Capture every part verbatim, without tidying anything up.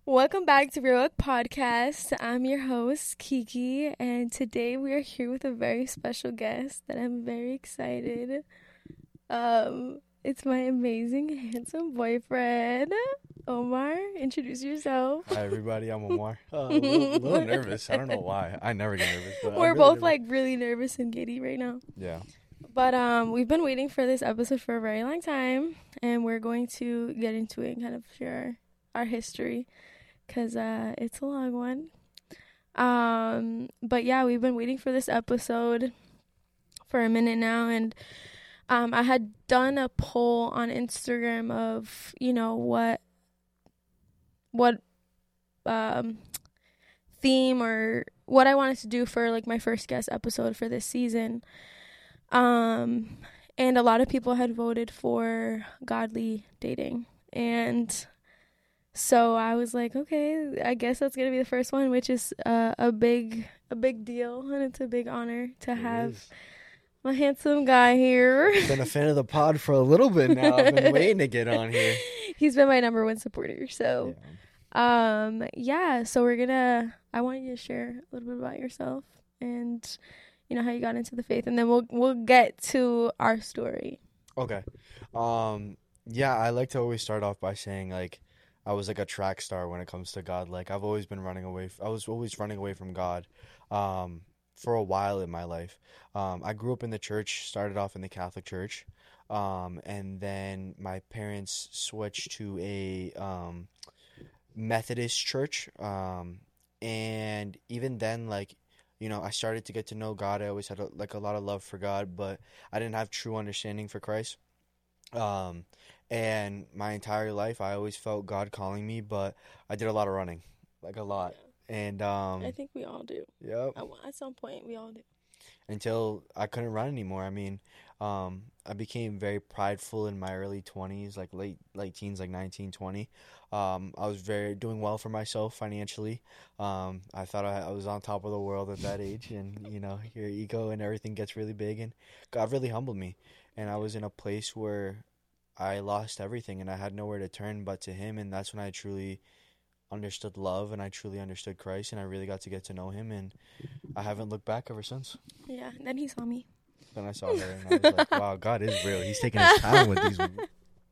Welcome back to Real Work Podcast. I'm your host, Kiki, and today we are here with a very special guest that I'm very excited. Um, it's my amazing, handsome boyfriend, Omar. Introduce yourself. Hi everybody, I'm Omar. Uh, a little, little nervous. I don't know why. I never get nervous, but We're I'm really both nervous. like really nervous and giddy right now. Yeah. But um, we've been waiting for this episode for a very long time, and we're going to get into it and kind of share our history. Because uh, it's a long one. Um, but yeah, we've been waiting for this episode for a minute now. And um, I had done a poll on Instagram of, you know, what, what um, theme or what I wanted to do for like my first guest episode for this season. Um, and a lot of people had voted for godly dating. And so I was like, okay, I guess that's gonna be the first one, which is uh, a big, a big deal, and it's a big honor to It have is. my handsome guy here. Been a fan of the pod for a little bit now. I've been waiting to get on here. He's been my number one supporter. So, Yeah. um, yeah. So we're gonna. I want you to share a little bit about yourself and, you know, how you got into the faith, and then we'll we'll get to our story. Okay. Um. Yeah, I like to always start off by saying like I was like a track star when it comes to God. Like I've always been running away. F- I was always running away from God. Um. For a while in my life. Um. I grew up in the church. Started off in the Catholic Church. Um. And then my parents switched to a um Methodist church. Um, and even then, like, you know, I started to get to know God. I always had a, like a lot of love for God, but I didn't have true understanding for Christ. Um, and my entire life, I always felt God calling me, but I did a lot of running, like a lot. And um, I think we all do. yep, At at some point, we all do. until I couldn't run anymore. I mean, um, I became very prideful in my early twenties, like late late teens, like nineteen, twenty. Um, I was very doing well for myself financially. Um, I thought I, I was on top of the world at that age, and you know, your ego and everything gets really big, and God really humbled me. And I was in a place where I lost everything, and I had nowhere to turn but to Him, and that's when I truly understood love, and I truly understood Christ, and I really got to get to know Him, and I haven't looked back ever since. Yeah. And then he saw me. Then I saw her, and I was like, wow, God is real. He's taking his time with these women.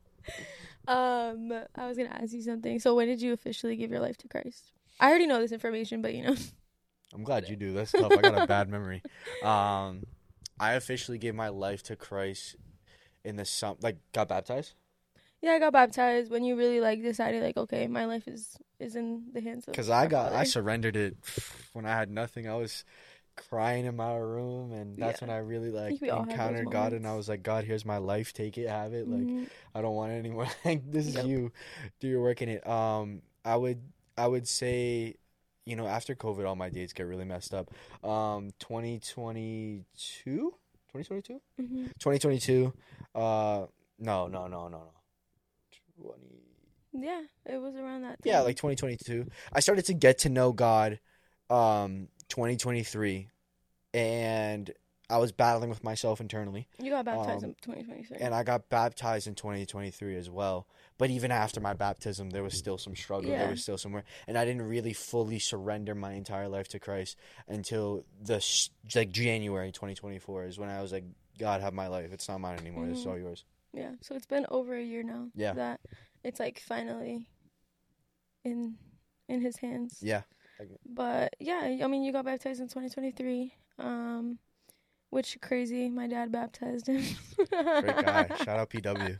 Um, I was gonna ask you something. So when did you officially give your life to Christ? I already know this information, but you know. I'm glad you do. That's tough. I got a bad memory. Um, I officially gave my life to Christ in the sum, like got baptized. Yeah, I got baptized when you really like decided like, okay, my life is is in the hands of. Cause I our got, I Father. surrendered it when I had nothing. I was crying in my room, and that's Yeah. when I really like think we all have those encountered God, and I moments. was like, God, here's my life. Take it, have it. Like Mhm. I don't want it anymore. Like this is Nope. you. Do your work in it. Um, I would, I would say, you know, after COVID, all my dates get really messed up. Um, twenty twenty-two, twenty twenty-two, Mhm. twenty twenty-two. Uh, no, no, no, no, no. twenty Yeah, it was around that time. Yeah, like twenty twenty-two. I started to get to know God, um, twenty twenty-three, and I was battling with myself internally. you got baptized um, in twenty twenty-three. And I got baptized in twenty twenty-three as well. But even after my baptism, there was still some struggle. Yeah. There was still somewhere, and I didn't really fully surrender my entire life to Christ until the s- like January twenty twenty-four is when I was like, God, have my life. It's not mine anymore. This is Mhm. all yours. Yeah, so it's been over a year now. Yeah. That it's like finally in in his hands. Yeah. But yeah, I mean, you got baptized in twenty twenty-three. Um, which crazy. My dad baptized him. Great guy. Shout out P W.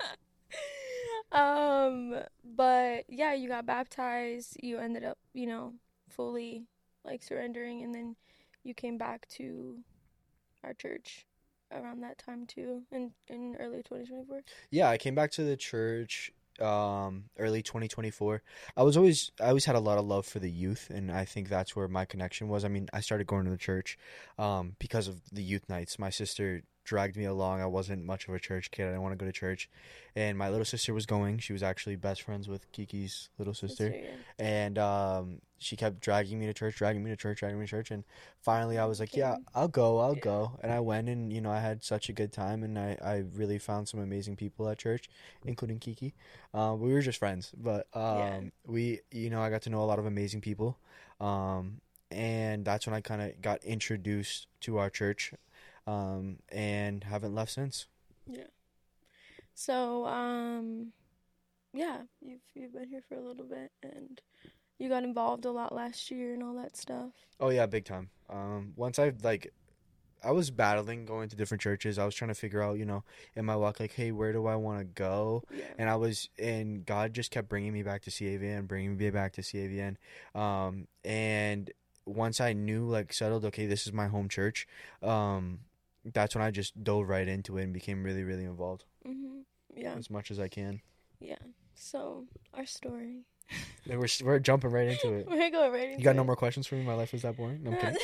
Um, but yeah, you got baptized. You ended up, you know, fully like surrendering, and then you came back to our church around that time too, in in early twenty twenty-four. Yeah, I came back to the church um early twenty twenty-four. I was always I always had a lot of love for the youth, and I think that's where my connection was. I mean, I started going to the church um because of the youth nights. My sister dragged me along. I wasn't much of a church kid. I didn't want to go to church. And my little sister was going. She was actually best friends with Kiki's little sister. Sister, yeah. And um, she kept dragging me to church, dragging me to church, dragging me to church. And finally I was like, yeah, I'll go, I'll Yeah. go. And I went, and, you know, I had such a good time. And I, I really found some amazing people at church, including Kiki. Um, we were just friends. But um, Yeah. we, you know, I got to know a lot of amazing people. Um, and that's when I kind of got introduced to our church, um, and haven't left since. Yeah. So, um, yeah, you've you've been here for a little bit, and you got involved a lot last year and all that stuff. Oh yeah, big time. Um, once I like, I was battling going to different churches. I was trying to figure out, you know, in my walk, like, hey, where do I want to go? Yeah. And I was, and God just kept bringing me back to C A V N, bringing me back to C A V N. Um, and once I knew, like, settled, okay, this is my home church. Um, that's when I just dove right into it and became really, really involved. Mhm. Yeah. As much as I can. Yeah. So our story. And we're we're jumping right into it. We're going right into You got no it. more questions for me? My life is that boring? No, I'm kidding.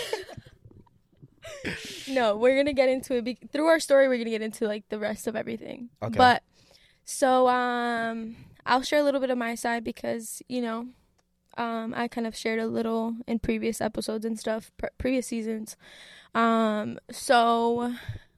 No, we're gonna get into it Be- through our story. We're gonna get into like the rest of everything. Okay. But so um, I'll share a little bit of my side because you know, um, I kind of shared a little in previous episodes and stuff, pre- previous seasons. Um, so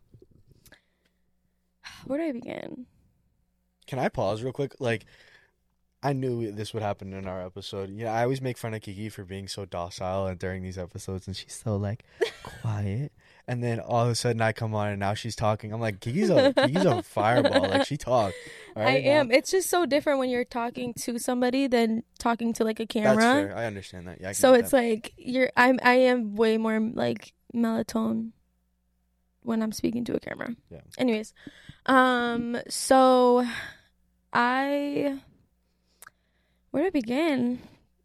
where do I begin? Can I pause real quick? Like, I knew this would happen in our episode. Yeah, I always make fun of Kiki for being so docile during these episodes, and she's so like quiet. And then all of a sudden, I come on, and now she's talking. I'm like, Kiki's a Kiki's a fireball. Like, she talked. All I right, now- am. It's just so different when you're talking to somebody than talking to like a camera. That's fair. I understand that. Yeah. I can So get it's that. like you're. I'm. I am way more like melatonin when I'm speaking to a camera. Yeah. Anyways, um. So, I. Where do I begin?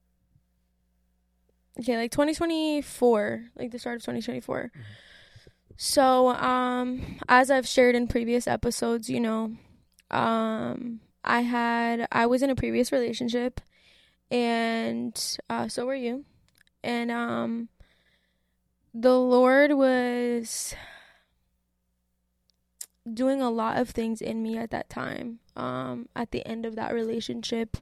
Okay, like twenty twenty-four, like the start of twenty twenty-four. Mhm. So, um, as I've shared in previous episodes, you know, um, I had I was in a previous relationship, and uh, so were you, and um, the Lord was doing a lot of things in me at that time. Um, at the end of that relationship,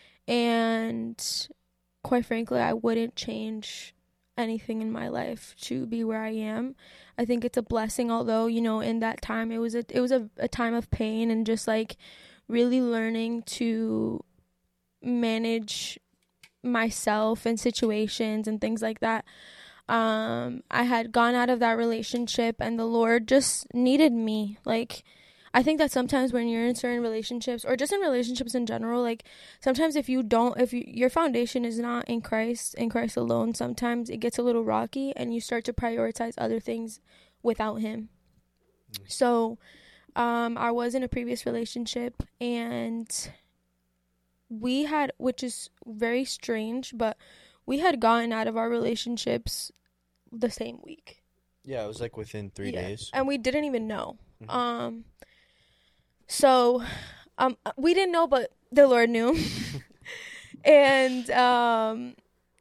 and quite frankly, I wouldn't change anything in my life to be where I am. I think it's a blessing, although, you know, in that time it was a it was a, a time of pain and just like really learning to manage myself and situations and things like that. Um, I had gone out of that relationship and the Lord just needed me. Like, I think that sometimes when you're in certain relationships or just in relationships in general, like sometimes if you don't, if you, your foundation is not in Christ, in Christ alone, sometimes it gets a little rocky and you start to prioritize other things without him. Mm-hmm. So, um, I was in a previous relationship and we had, which is very strange, but we had gotten out of our relationships the same week. Yeah, it was like within three Yeah. days. And we didn't even know. Mhm. Um, so, um, we didn't know, but the Lord knew. And, um,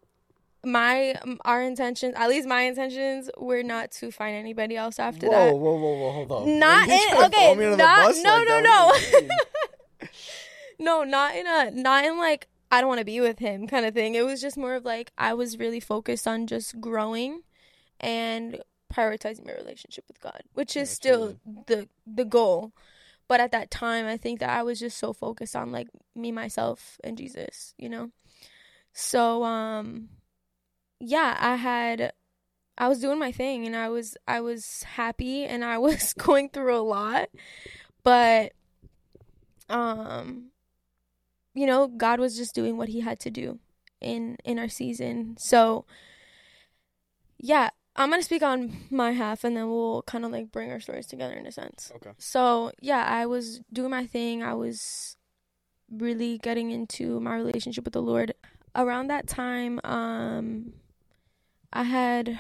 my, our intentions, at least my intentions, were not to find anybody else after whoa, that. Whoa, whoa, whoa, hold on. Not You in, trying to throw okay, me under the not, bus no, like no, that? no. What do you mean? No, not in a, not in like, I don't want to be with him kind of thing. It was just more of like, I was really focused on just growing and prioritizing my relationship with God, which is Yeah, still the the goal. But at that time, I think that I was just so focused on like me, myself, and Jesus, you know? So, um, yeah, I had, I was doing my thing and I was, I was happy and I was going through a lot, but, um, you know, God was just doing what he had to do in, in our season. So, yeah, I'm going to speak on my half and then we'll kind of like bring our stories together in a sense. Okay. So, yeah, I was doing my thing. I was really getting into my relationship with the Lord. Around that time, um, I had,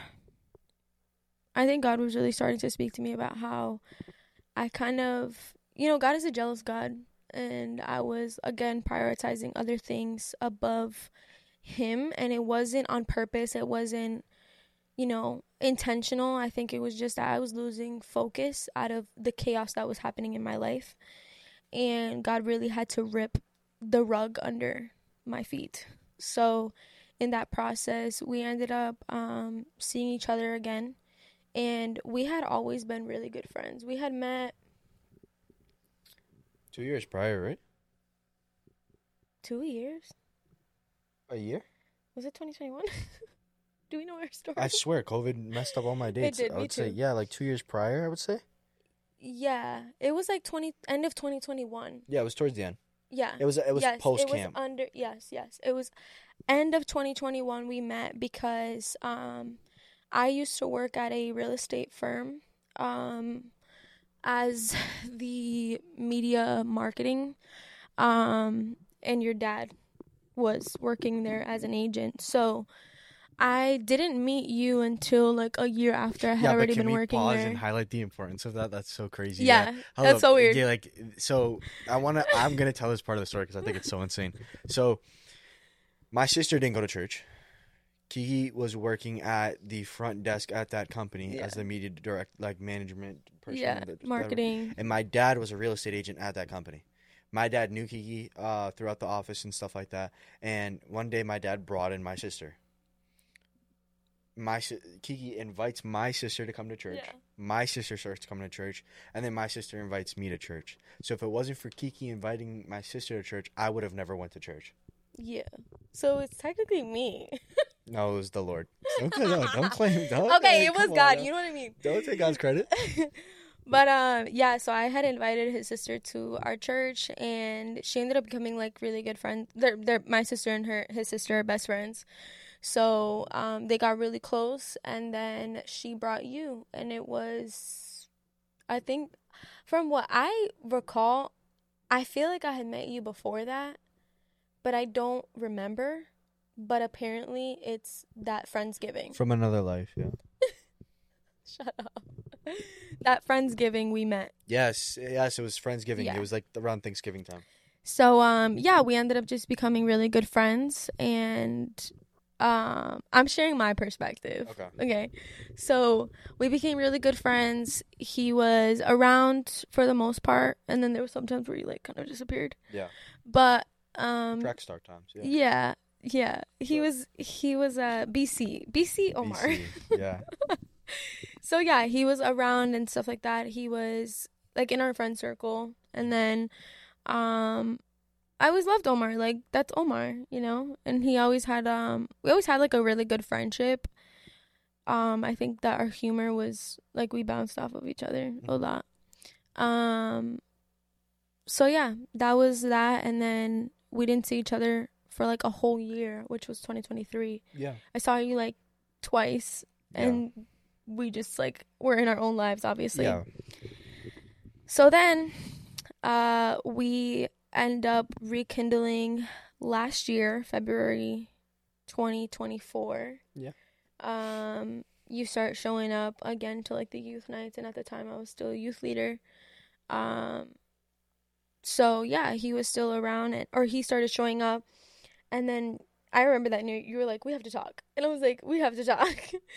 I think God was really starting to speak to me about how I kind of, you know, God is a jealous God. And I was, again, prioritizing other things above him. And it wasn't on purpose. It wasn't, you know, intentional. I think it was just that I was losing focus out of the chaos that was happening in my life. And God really had to rip the rug under my feet. So in that process, we ended up um, seeing each other again. And we had always been really good friends. We had met Two years prior, right? two years. A year? Was it twenty twenty-one? Do we know our story? I swear, COVID messed up all my dates. It did, I me would say, too. yeah, like two years prior, I would say. Yeah, it was like twenty end of twenty twenty-one. Yeah, it was towards the end. Yeah. It was it was yes, post it was camp. under yes, yes. It was end of twenty twenty-one we met because um I used to work at a real estate firm um as the media marketing um and your dad was working there as an agent. So I didn't meet you until like a year after I had Yeah, already but can been we working pause there. and highlight the importance of that? That's so crazy. Yeah, Hold that's up. so weird. Yeah, like so. I wanna. I'm gonna tell this part of the story because I think it's so insane. So, my sister didn't go to church. Kiki was working at the front desk at that company Yeah. as the media direct, like management person. Yeah, that- marketing. And my dad was a real estate agent at that company. My dad knew Kiki uh, throughout the office and stuff like that. And one day, my dad brought in my sister. My si- Kiki invites my sister to come to church. Yeah. My sister starts coming to church, and then my sister invites me to church. So if it wasn't for Kiki inviting my sister to church, I would have never went to church. Yeah. So it's technically me. No, it was the Lord. Don't claim. No, don't claim. Don't, Okay, hey, it was come on God. now. You know what I mean? Don't take God's credit. But um, yeah. So I had invited his sister to our church, and she ended up becoming like really good friends. They're, they're my sister and her his sister are best friends. So um, they got really close, and then she brought you, and it was, I think, from what I recall, I feel like I had met you before that, but I don't remember. But apparently, it's that Friendsgiving. From another life, yeah. Shut up. That Friendsgiving we met. Yes, yes, it was Friendsgiving. Yeah. It was like around Thanksgiving time. So um, yeah, we ended up just becoming really good friends, and um, I'm sharing my perspective. Okay. Okay. So we became really good friends. He was around for the most part, and then there were some times where he like kind of disappeared. Yeah. But um, Track star times. Yeah. yeah, yeah. He was he was uh B C B C Omar. B C, yeah. So yeah, he was around and stuff like that. He was like in our friend circle, and then um I always loved Omar. Like, that's Omar, you know? And he always had um we always had like a really good friendship. Um I think that our humor was like we bounced off of each other a lot. Um so yeah, that was that, and then we didn't see each other for like a whole year, which was twenty twenty-three. Yeah. I saw you like twice, and yeah. we just like were in our own lives, obviously. Yeah. So then uh we end up rekindling last year, February twenty twenty-four. Yeah. Um you start showing up again to like the youth nights, and at the time I was still a youth leader. Um so yeah, he was still around, and or he started showing up, and then I remember that you, you were like, we have to talk. And I was like, we have to talk.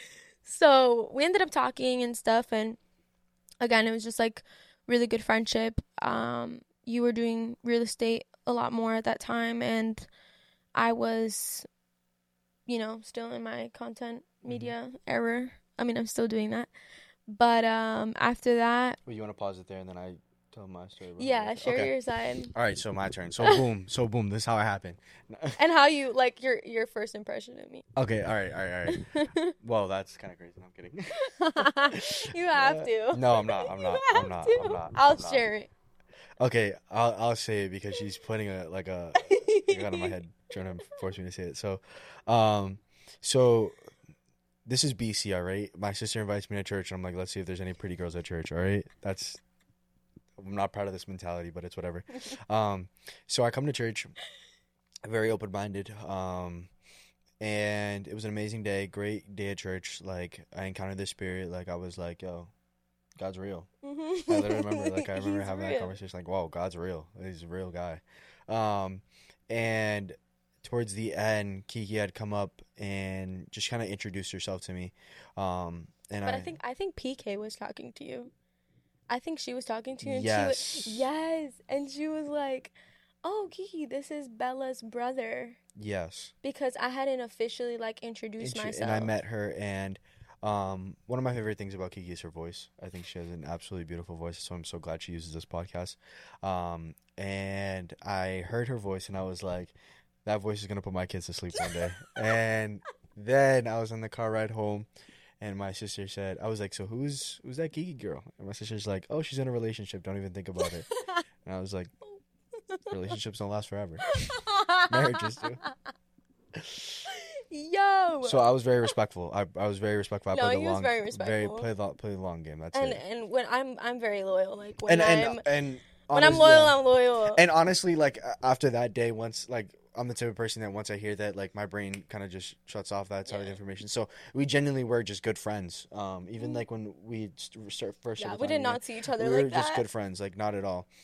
So we ended up talking and stuff, and again, it was just like really good friendship. Um you were doing real estate a lot more at that time, and I was, you know, still in my content media mm-hmm. era. I mean, I'm still doing that. But um, after that... Well, you want to pause it there, and then I tell my story? About yeah, it? share okay. your side. All right, so my turn. So boom, so boom, this is how it happened. And how you, like, your your first impression of me. Okay, all right, all right, all right. Well, that's kind of crazy. No, I'm kidding. You have uh, to. No, I'm not. I'm not. I'm not. To. I'm not. I'll I'm not. share it. Okay, I'll I'll say it because she's putting a like a, a gun on my head, trying to force me to say it. So, um, so this is B C, all right? My sister invites me to church, and I'm like, let's see if there's any pretty girls at church, all right? That's, I'm not proud of this mentality, but it's whatever. Um, so I come to church, very open-minded, um, and it was an amazing day, great day at church. Like, I encountered the Spirit. Like, I was like, yo, God's real. Mm-hmm. I literally remember, like, I remember He's having real. that conversation, like, whoa, God's real. He's a real guy. Um, and towards the end, Kiki had come up and just kind of introduced herself to me. Um, and but I, I think I think P K was talking to you. I think she was talking to you. And yes. She was, yes. And she was like, oh, Kiki, this is Bella's brother. Yes. Because I hadn't officially, like, introduced Intro- myself. And I met her, and um, one of my favorite things about Kiki is her voice. I think she has an absolutely beautiful voice, so I'm so glad she uses this podcast. Um, and I heard her voice, and I was like, that voice is going to put my kids to sleep one day. And then I was on the car ride home, and my sister said, I was like, so who's who's that Kiki girl? And my sister's like, oh, she's in a relationship. Don't even think about it. And I was like, relationships don't last forever. Marriages do. Yo. So I was very respectful. I I was very respectful. I No, played the he was long, very respectful. Very played the play the long game. That's and it. and when I'm I'm very loyal. Like when And and I'm and when honest- I'm loyal, yeah. I'm loyal. And honestly, like a- after that day, once like I'm the type of person that once I hear that, like my brain kind of just shuts off that side Yeah. of the information. So we genuinely were just good friends. Um, even like when we st- start first. yeah, started we did talking, not see each other we like were just that. good friends, like not at all.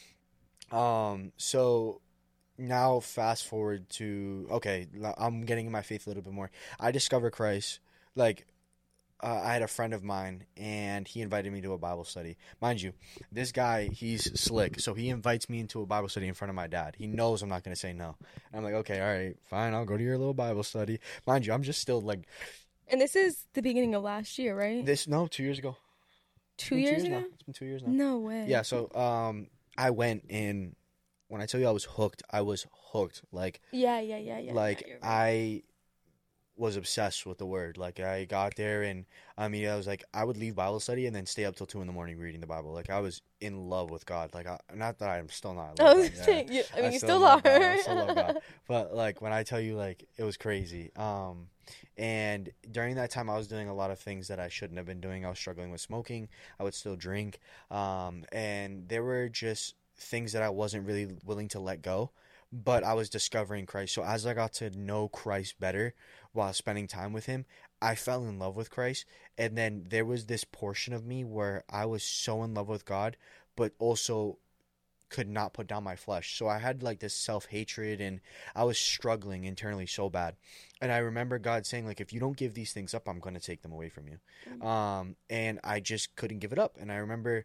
Um, so now fast forward to okay, l- I'm getting in my faith a little bit more. I discovered Christ, like uh, I had a friend of mine, and he invited me to a Bible study. Mind you, this guy, he's slick, so he invites me into a Bible study in front of my dad. He knows I'm not going to say no. And I'm like, okay, all right, fine, I'll go to your little Bible study. Mind you, I'm just still like And this is the beginning of last year, right? this. No, two years ago. two It's been years two ago? now. It's been two years now. No way. Yeah, so um, I went and when I tell you I was hooked, I was hooked. Like, Yeah, yeah, yeah, yeah. like yeah, you're right. I was obsessed with the word. Like I got there and I mean I was like I would leave Bible study and then stay up till two in the morning reading the Bible. Like I was in love with God. Like I, not that I'm still not. I, I love was God, yeah. saying, you, I mean, I you still still love are. God. I still love God. But like when I tell you like it was crazy. Um, and during that time I was doing a lot of things that I shouldn't have been doing. I was struggling with smoking. I would still drink. Um, and there were just things that I wasn't really willing to let go. But I was discovering Christ. So as I got to know Christ better while spending time with him, I fell in love with Christ. And then there was this portion of me where I was so in love with God, but also could not put down my flesh. So I had like this self-hatred and I was struggling internally so bad. And I remember God saying like, if you don't give these things up, I'm going to take them away from you. Mm-hmm. Um, and I just couldn't give it up. And I remember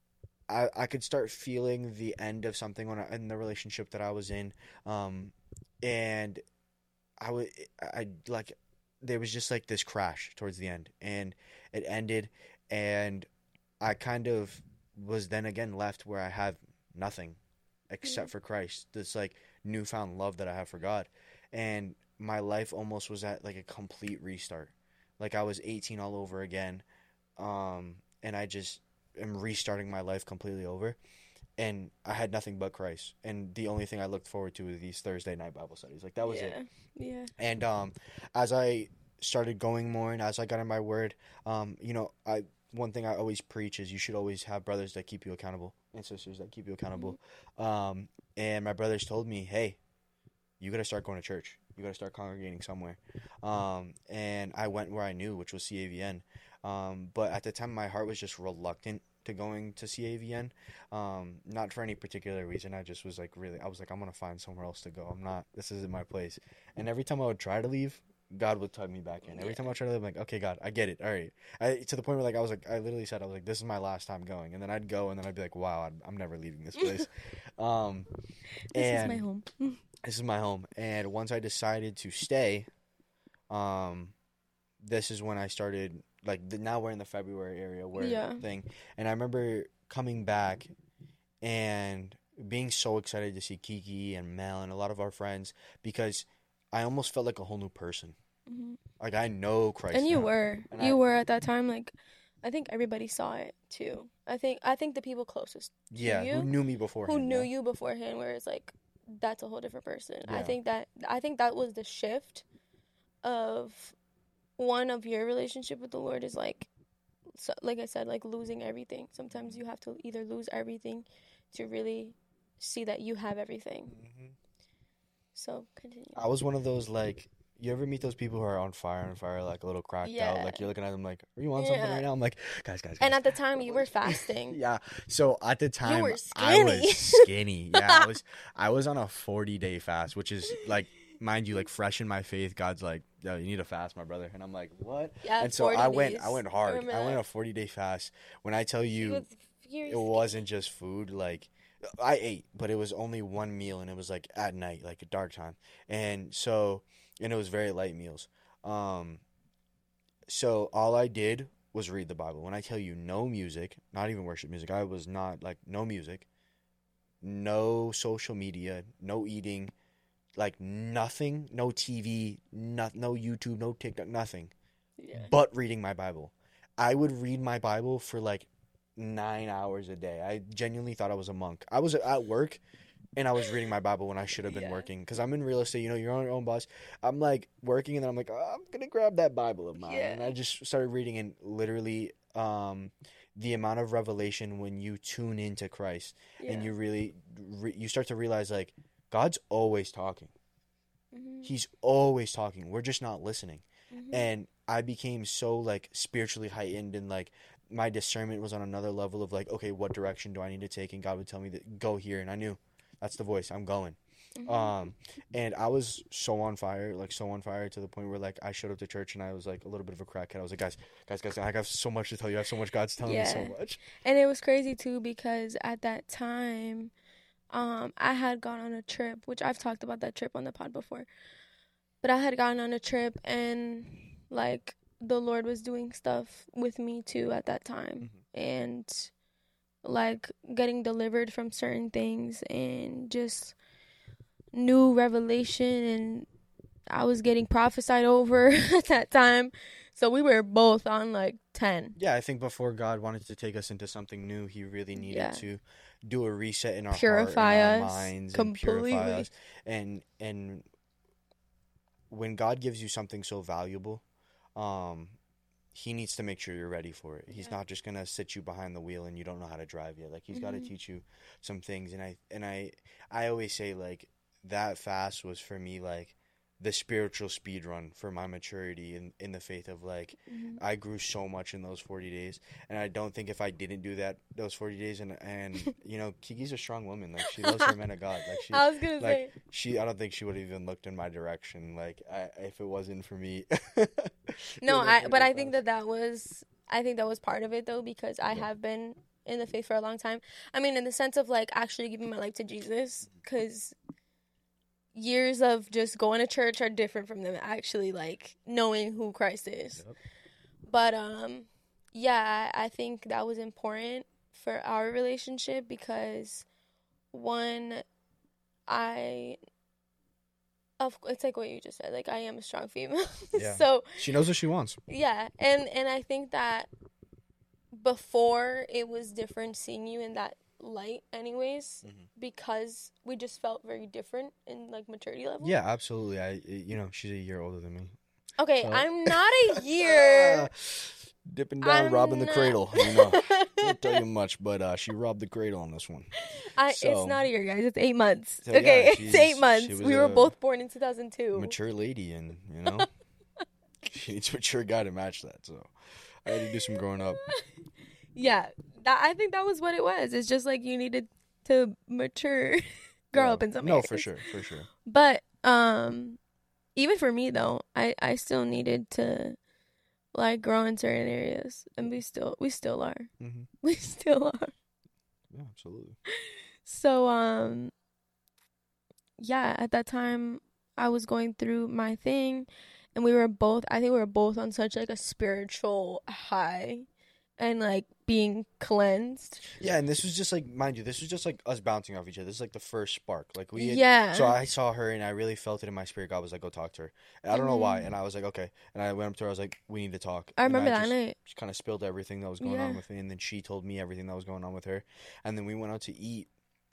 I, I could start feeling the end of something when I, in the relationship that I was in. Um, and I would, I like, there was just like this crash towards the end and it ended. And I kind of was then again left where I have nothing except for Christ. This like newfound love that I have for God. And my life almost was at like a complete restart. Like I was eighteen all over again. Um, and I just am restarting my life completely over. And I had nothing but Christ. And the only thing I looked forward to was these Thursday night Bible studies. Like that was yeah. it. Yeah. And um, as I started going more and as I got in my word, um, you know, I one thing I always preach is you should always have brothers that keep you accountable and sisters that keep you accountable. Mm-hmm. Um, and my brothers told me, hey, you got to start going to church. You got to start congregating somewhere. Um, and I went where I knew, which was C A V N. Um, but at the time, my heart was just reluctant to going to C A V N. Um, not for any particular reason. I just was like, really, I was like, I'm going to find somewhere else to go. I'm not, this isn't my place. And every time I would try to leave, God would tug me back in. Every Yeah. time I try to leave, I'm like, okay, God, I get it. All right. I, to the point where like, I was like, I literally said, I was like, this is my last time going. And then I'd go and then I'd be like, wow, I'm, I'm never leaving this place. um, This and is my home. this is my home. And once I decided to stay, um, this is when I started, like, the, now we're in the February area where Yeah. thing. And I remember coming back and being so excited to see Kiki and Mel and a lot of our friends because I almost felt like a whole new person. Mm-hmm. Like, I know Christ And you now. were. And you I- were at that time. Like, I think everybody saw it, too. I think I think the people closest Yeah, you, who knew me beforehand. who knew yeah. you beforehand, where it's like, that's a whole different person. I Yeah. think that I think that was the shift of one of your relationship with the Lord is like, so, like I said, like losing everything. Sometimes you have to either lose everything to really see that you have everything. Mhm. So continue. I was one of those, like, you ever meet those people who are on fire, on fire, like a little cracked Yeah. out? Like, you're looking at them like, are you on something Yeah. right now? I'm like, guys, guys, guys. And at the time, you were fasting. Yeah. So at the time, were I was skinny. skinny. Yeah, I was I was on a forty day fast, which is like mind you, like fresh in my faith, God's like, yo, you need to fast, my brother. And I'm like, what? Yeah, and so forty I went days. I went hard. Remember I went that? on a forty day fast. When I tell He you was furious. it wasn't just food, like I ate, but it was only one meal, and it was like at night, like at dark time. And so and it was very light meals. Um so all I did was read the Bible. When I tell you no music, not even worship music, I was not like no music, no social media, no eating, like nothing, no T V, no, no YouTube, no TikTok, nothing, Yeah. but reading my Bible. I would read my Bible for like nine hours a day. I genuinely thought I was a monk. I was at work and I was reading my Bible when I should have been Yeah. working, because I'm in real estate. You know, you're on your own boss. I'm like working, and then I'm like, oh, I'm gonna grab that Bible of mine, Yeah. and I just started reading, and literally, um, the amount of revelation when you tune into Christ Yeah. and you really, re- you start to realize like God's always talking. Mhm. He's always talking. We're just not listening. Mhm. And I became so like spiritually heightened, and like my discernment was on another level of like, okay, what direction do I need to take? And God would tell me that go here, and I knew that's the voice. I'm going. Mhm. Um, and I was so on fire, like so on fire to the point where like I showed up to church and I was like a little bit of a crackhead. I was like, guys, guys, guys, I have so much to tell you. I have so much. God's telling me so Yeah. much. And it was crazy too, because at that time, um, I had gone on a trip, which I've talked about that trip on the pod before. But I had gone on a trip, and like the Lord was doing stuff with me too at that time, Mhm. and like getting delivered from certain things, and just new revelation, and I was getting prophesied over at that time. So we were both on like ten. Yeah, I think before God wanted to take us into something new, He really needed Yeah. to do a reset in our Purify heart, in our us minds, completely. and purify us. And and when God gives you something so valuable, um, He needs to make sure you're ready for it. He's Yeah. not just gonna sit you behind the wheel and you don't know how to drive yet. Like He's got to Mhm. teach you some things. And I and I I always say like that fast was for me like the spiritual speed run for my maturity in in the faith of like Mhm. I grew so much in those forty days, and I don't think if I didn't do that those forty days, and and you know, Kiki's a strong woman, like she loves her men of God, like she I was gonna like say, she I don't think she would have even looked in my direction, like I, if it wasn't for me. no, It I. wasn't But for I think us. that that was, I think that was part of it though, because I Yeah. have been in the faith for a long time. I mean, in the sense of like actually giving my life to Jesus, because years of just going to church are different from them actually like knowing who Christ is. Yep. But um, yeah, I I think that was important for our relationship, because one, I of it's like what you just said, like I am a strong female. Yeah. So She knows what she wants. yeah, and and I think that before it was different seeing you in that light anyways, Mhm. because we just felt very different in like maturity level. Yeah, absolutely. I you know, she's a year older than me. Okay, So- I'm not a year. Dipping down, I'm robbing the not- cradle. You know, can't tell you much, but uh, she robbed the cradle on this one. I, So- it's not a year, guys. It's eight months. So, yeah, okay, it's she's- eight she months. was We were a both born in two thousand two. Mature lady, and you know, she needs a mature guy to match that. So I had to do some growing up. Yeah, that I think that was what it was. It's just like you needed to mature, grow Yeah. up in some No, areas. for sure, for sure. But um, even for me though, I I still needed to like grow in certain areas, and we still we still are. hmm We still are. Yeah, absolutely. So um, yeah, at that time I was going through my thing, and we were both. I think we were both on such like a spiritual high, and like being cleansed. Yeah, and this was just like, mind you, this was just like us bouncing off each other. This is like the first spark. Like we had, Yeah. So I saw her and I really felt it in my spirit. God was like, go talk to her. And I don't know why. Mhm. And I was like, okay. And I went up to her. I was like, we need to talk. I And remember that just, night. Just kind of spilled everything that was going Yeah. on with me. And then she told me everything that was going on with her. And then we went out to eat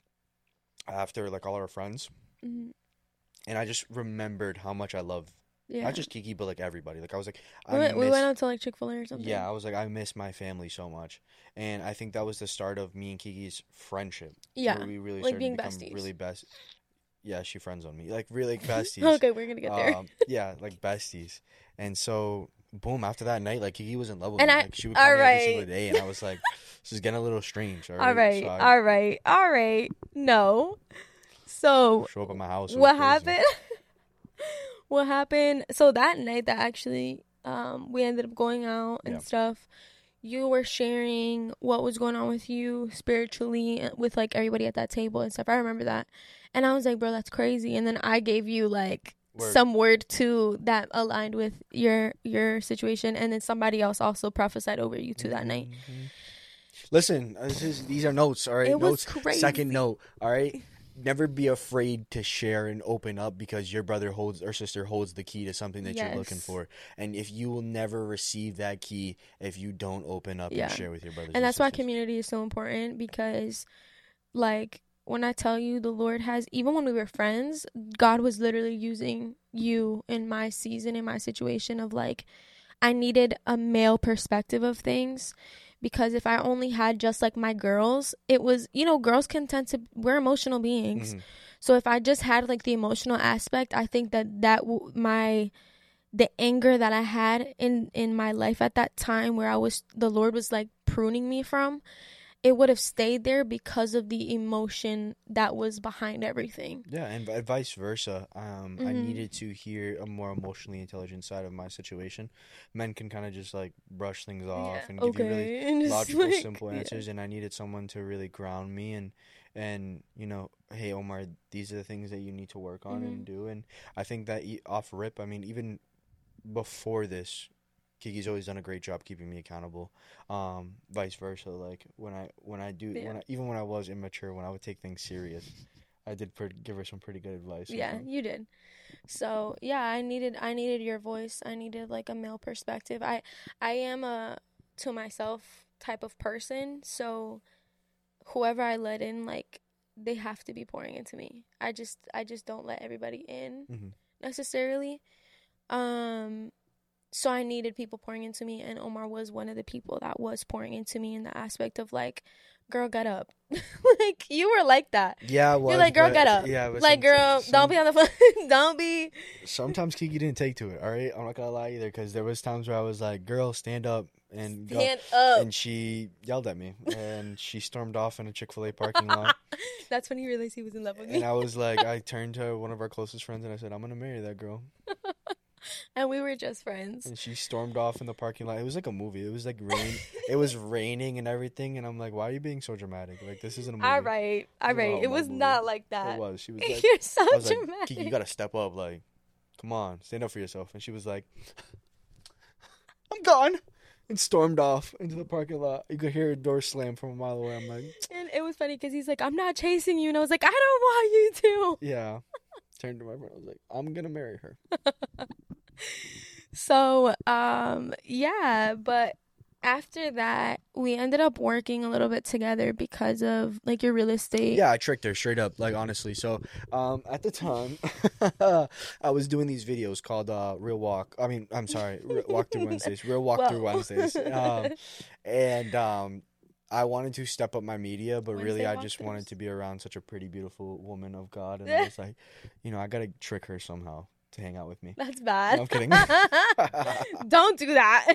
after like all our friends. Mhm. And I just remembered how much I love Yeah. not just Kiki, but like everybody. Like I was like, I we went, we miss- went out to like Chick-fil-A or something. Yeah, I was like, I miss my family so much, and I think that was the start of me and Kiki's friendship. Yeah. where we really like started being to become besties. really best. Yeah, she friends on me, like really besties. Okay, we're gonna get there. Um, yeah, like besties, and so boom, after that night, like Kiki was in love with And me. I- Like she would call me every alright. single day, and I was like, this is getting a little strange. All right, all right, so I all right, all right. No. So show up at my house. it was what crazy. happened? what happened? So that night that actually um we ended up going out and Yeah. stuff. You were sharing what was going on with you spiritually uh, with like everybody at that table and stuff. I remember that, and I was like, bro, that's crazy. And then I gave you like Word. some word too that aligned with your your situation, and then somebody else also prophesied over you too that night. Mhm. Listen, this is, these are notes, all right? It was Notes. crazy. Second note, all right? Never be afraid to share and open up because your brother holds or sister holds the key to something that Yes. you're looking for. And if you will never receive that key if you don't open up Yeah. and share with your brothers And that's why sisters. community is so important, because like when I tell you, the Lord has, even when we were friends, God was literally using you in my season, in my situation of like, I needed a male perspective of things, because if I only had just like my girls, it was, you know, girls can tend to, we're emotional beings. Mhm. So if I just had like the emotional aspect, I think that that w- my, the anger that I had in, in my life at that time where I was, the Lord was like pruning me from, it would have stayed there because of the emotion that was behind everything. Yeah, and vi- vice versa. Um, I Mhm. needed to hear a more emotionally intelligent side of my situation. Men can kind of just like brush things off and give you really And just, logical, like, simple yeah. answers, and I needed someone to really ground me and and you know, hey Omar, these are the things that you need to work on and Mhm. do. And I think that e- off rip, I mean, even before this, Kiki's always done a great job keeping me accountable. Um, vice versa, like when I when I do Yeah. when I, even when I was immature, when I would take things serious, I did pre- give her some pretty good advice. Yeah, sometimes. you did. So yeah, I needed I needed your voice. I needed like a male perspective. I I am a to myself type of person. So whoever I let in, like, they have to be pouring into me. I just I just don't let everybody in Mhm. necessarily. Um so I needed people pouring into me, and Omar was one of the people that was pouring into me in the aspect of like, girl, get up. Like you were like that. Yeah, I was. You're like, girl, but- get up. Yeah, but Like, some- girl, some- don't be on the phone. Don't be. Sometimes Kiki didn't take to it. All right, I'm not gonna lie either, because there was times where I was like, "Girl, stand up and go," Stand up. and she yelled at me, and she stormed off in a Chick-fil-A parking lot. That's when he realized he was in love with me. And I was like, I turned to one of our closest friends and I said, "I'm gonna marry that girl." And we were just friends. And she stormed off in the parking lot. It was like a movie. It was like rain. It was raining and everything. And I'm like, "Why are you being so dramatic? Like, this isn't a movie." All right. All This is a right. It Hallmark was movie. not like It that. was. She was like, You're so I was like, dramatic. "Kiki, you gotta step up. Like, come on, stand up for yourself." And she was like, "I'm gone," and stormed off into the parking lot. You could hear a door slam from a mile away. I'm like, And it was funny because he's like, I'm not chasing you. And I was like, I don't want you to. yeah. Turned to my friend. I was like, "I'm gonna marry her." So, um, yeah, but after that, we ended up working a little bit together because of like your real estate. Yeah, I tricked her straight up, like honestly. So, um, at the time, I was doing these videos called uh, Real Walk. I mean, I'm sorry, Re- Walk Through Wednesdays, Real Walk Through Whoa. Wednesdays. Um, and um, I wanted to step up my media, but really, Wednesday I just walkthroughs. wanted to be around such a pretty, beautiful woman of God, and I was like, you know, I gotta trick her somehow to hang out with me. That's bad. No, I'm kidding. Don't do that.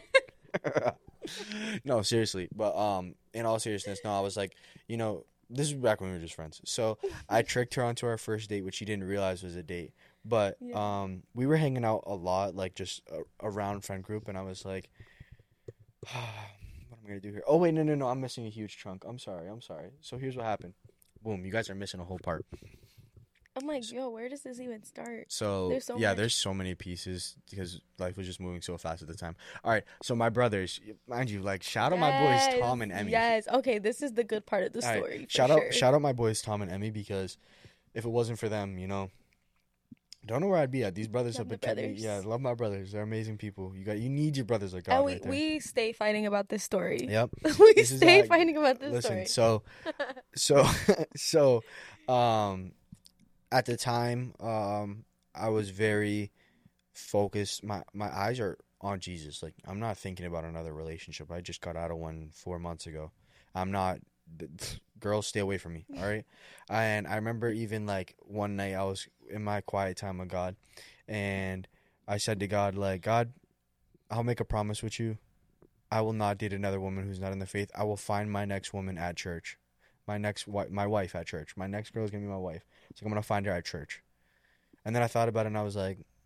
No, seriously. But um, in all seriousness, no, I was like, you know, this is back when we were just friends. So I tricked her onto our first date, which she didn't realize was a date. But Yeah. um, we were hanging out a lot, like just a- around friend group, and I was like, what am I gonna do here? Oh wait, no, no, no, I'm missing a huge chunk. I'm sorry, I'm sorry. So here's what happened. Boom, you guys are missing a whole part. I'm like, yo, where does this even start? So, There's so yeah, much. there's so many pieces because life was just moving so fast at the time. All right, so my brothers, mind you, like shout out my boys Tom and Emmy. Yes. Okay, this is the good part of the All right, story. For shout sure. out, shout out my boys Tom and Emmy, because if it wasn't for them, you know, don't know where I'd be at. These brothers Love have the been kept me. brothers. Yeah, I love my brothers. They're amazing people. You got, you need your brothers like God And we, right there. we stay fighting about this story. Yep. we This is, stay uh, fighting about this Listen, story. so, so, so, um, at the time, um, I was very focused. My my eyes are on Jesus. Like, I'm not thinking about another relationship. I just got out of one four months ago. I'm not. Girls, stay away from me. All right. And I remember even like one night I was in my quiet time with God, and I said to God, like, God, I'll make a promise with you. I will not date another woman who's not in the faith. I will find my next woman at church. My next wi- my wife at church. My next girl is gonna be my wife. So I'm gonna find her at church. And then I thought about it and I was like,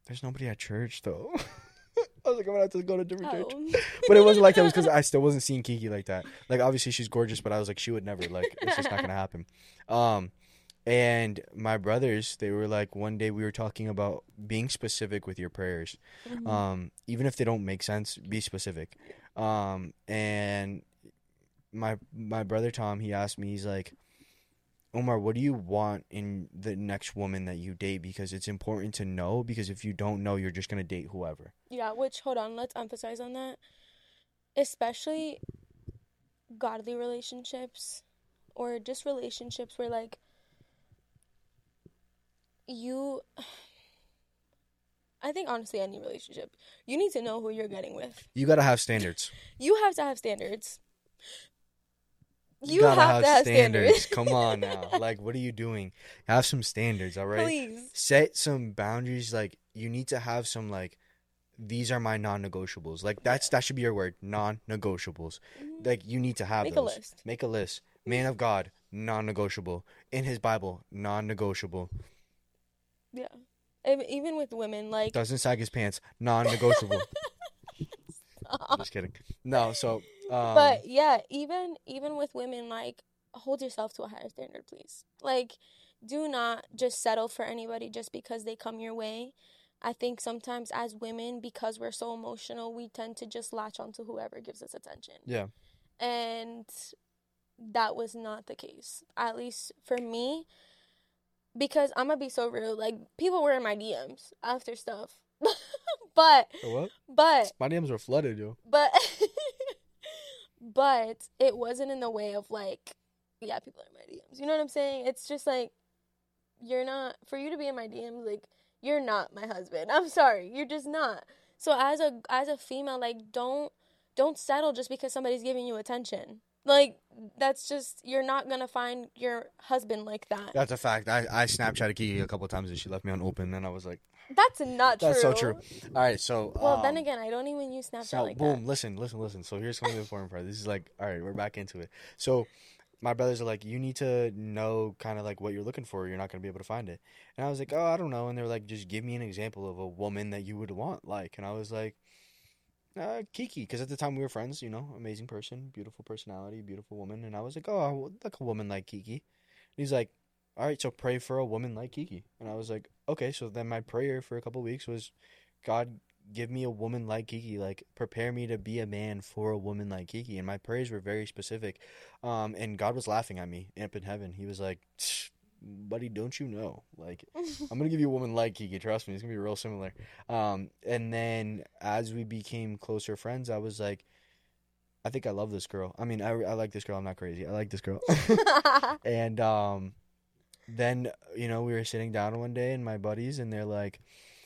there's nobody at church though. I was like, I'm gonna have to go to a different Oh. church. But it wasn't like that. It was because I still wasn't seeing Kiki like that. Like, obviously she's gorgeous, but I was like, she would never. Like, it's just not gonna happen. Um, and my brothers, they were like, one day we were talking about being specific with your prayers. Mhm. Um, even if they don't make sense, be specific. Um, and my my brother Tom, he asked me, he's like, Omar, what do you want in the next woman that you date? Because it's important to know, because if you don't know, you're just going to date whoever. Yeah, which, hold on, let's emphasize on that. Especially godly relationships, or just relationships where, like, you, I think, honestly, any relationship, you need to know who you're getting with. You got to have standards. You have to have standards. You gotta have, have, to have standards. standards. Come on now. Like, what are you doing? Have some standards, all right? Please. Set some boundaries. Like, you need to have some, like, these are my non-negotiables. Like, that's Yeah. that should be your word, non-negotiables. Mhm. Like, you need to have Make those. a list. Make a list. Man of God, non-negotiable. In his Bible, non-negotiable. Yeah. Ev- Even with women, like, Doesn't sag his pants, non-negotiable. Just kidding. No, so um, but yeah, even even with women, like, hold yourself to a higher standard, please. Like, do not just settle for anybody just because they come your way. I think sometimes as women, because we're so emotional, we tend to just latch onto whoever gives us attention. yeah. And that was not the case, at least for me, because I'm gonna be so real. Like, people were in my D Ms after stuff, but So what? but My D Ms were flooded, yo. but but it wasn't in the way of, like, yeah, people are in my D Ms. You know what I'm saying? It's just like, you're not, for you to be in my D Ms, like, you're not my husband. I'm sorry, you're just not. So as a as a female, like, don't don't settle just because somebody's giving you attention. Like, that's just, you're not gonna find your husband like that. That's a fact. I, I Snapchatted Kiki a couple of times and she left me unopened, and I was like, That's not that's true. so true. All right, so Well, um, then again, I don't even use Snapchat so like boom, that. listen, listen, listen. So here's some of the important part. This is like, all right, we're back into it. So my brothers are like, you need to know kind of like what you're looking for. You're not gonna be able to find it. And I was like, oh, I don't know. And they were like, just give me an example of a woman that you would want, like. And I was like, uh, Kiki, because at the time we were friends. You know, amazing person, beautiful personality, beautiful woman. And I was like, oh, I would like a woman like Kiki. And he's like, all right, so pray for a woman like Kiki. And I was like, okay. So then my prayer for a couple of weeks was, God, give me a woman like Kiki. Like, prepare me to be a man for a woman like Kiki. And my prayers were very specific. Um, and God was laughing at me up in heaven. He was like, buddy, don't you know? Like, I'm gonna give you a woman like Kiki. Trust me, it's gonna be real similar. Um, and then as we became closer friends, I was like, I think I love this girl. I mean, I, I like this girl. I'm not crazy. I like this girl. And um, then you know we were sitting down one day, and my buddies, and they're like,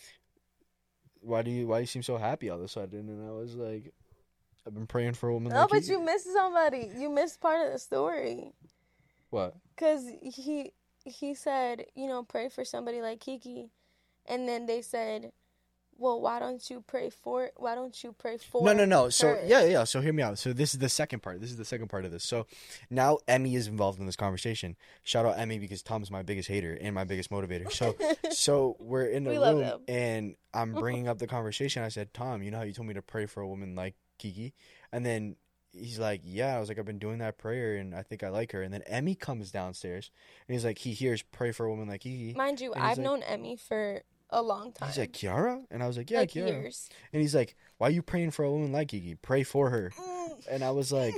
"Why do you why do you seem so happy all of a sudden?" And I was like, "I've been praying for a woman." No, like but Kiki." you missed somebody. You missed part of the story. What? Because he he said, you know, pray for somebody like Kiki. And then they said, well, why don't you pray for, why don't you pray for No, no, no. So, her? yeah, yeah. So, hear me out. So, this is the second part. This is the second part of this. So, now Emmy is involved in this conversation. Shout out Emmy, because Tom's my biggest hater and my biggest motivator. So, so we're in the We love room, him. and I'm bringing up the conversation. I said, Tom, you know how you told me to pray for a woman like Kiki? And then he's like, yeah. I was like, I've been doing that prayer, and I think I like her. And then Emmy comes downstairs, and he's like, he hears pray for a woman like Kiki. Mind you, And he's I've like- known Emmy for a long time. He's like, Kiara? And I was like, yeah, like Kiara. years. And he's like, why are you praying for a woman like Kiki? Pray for her. And I was like,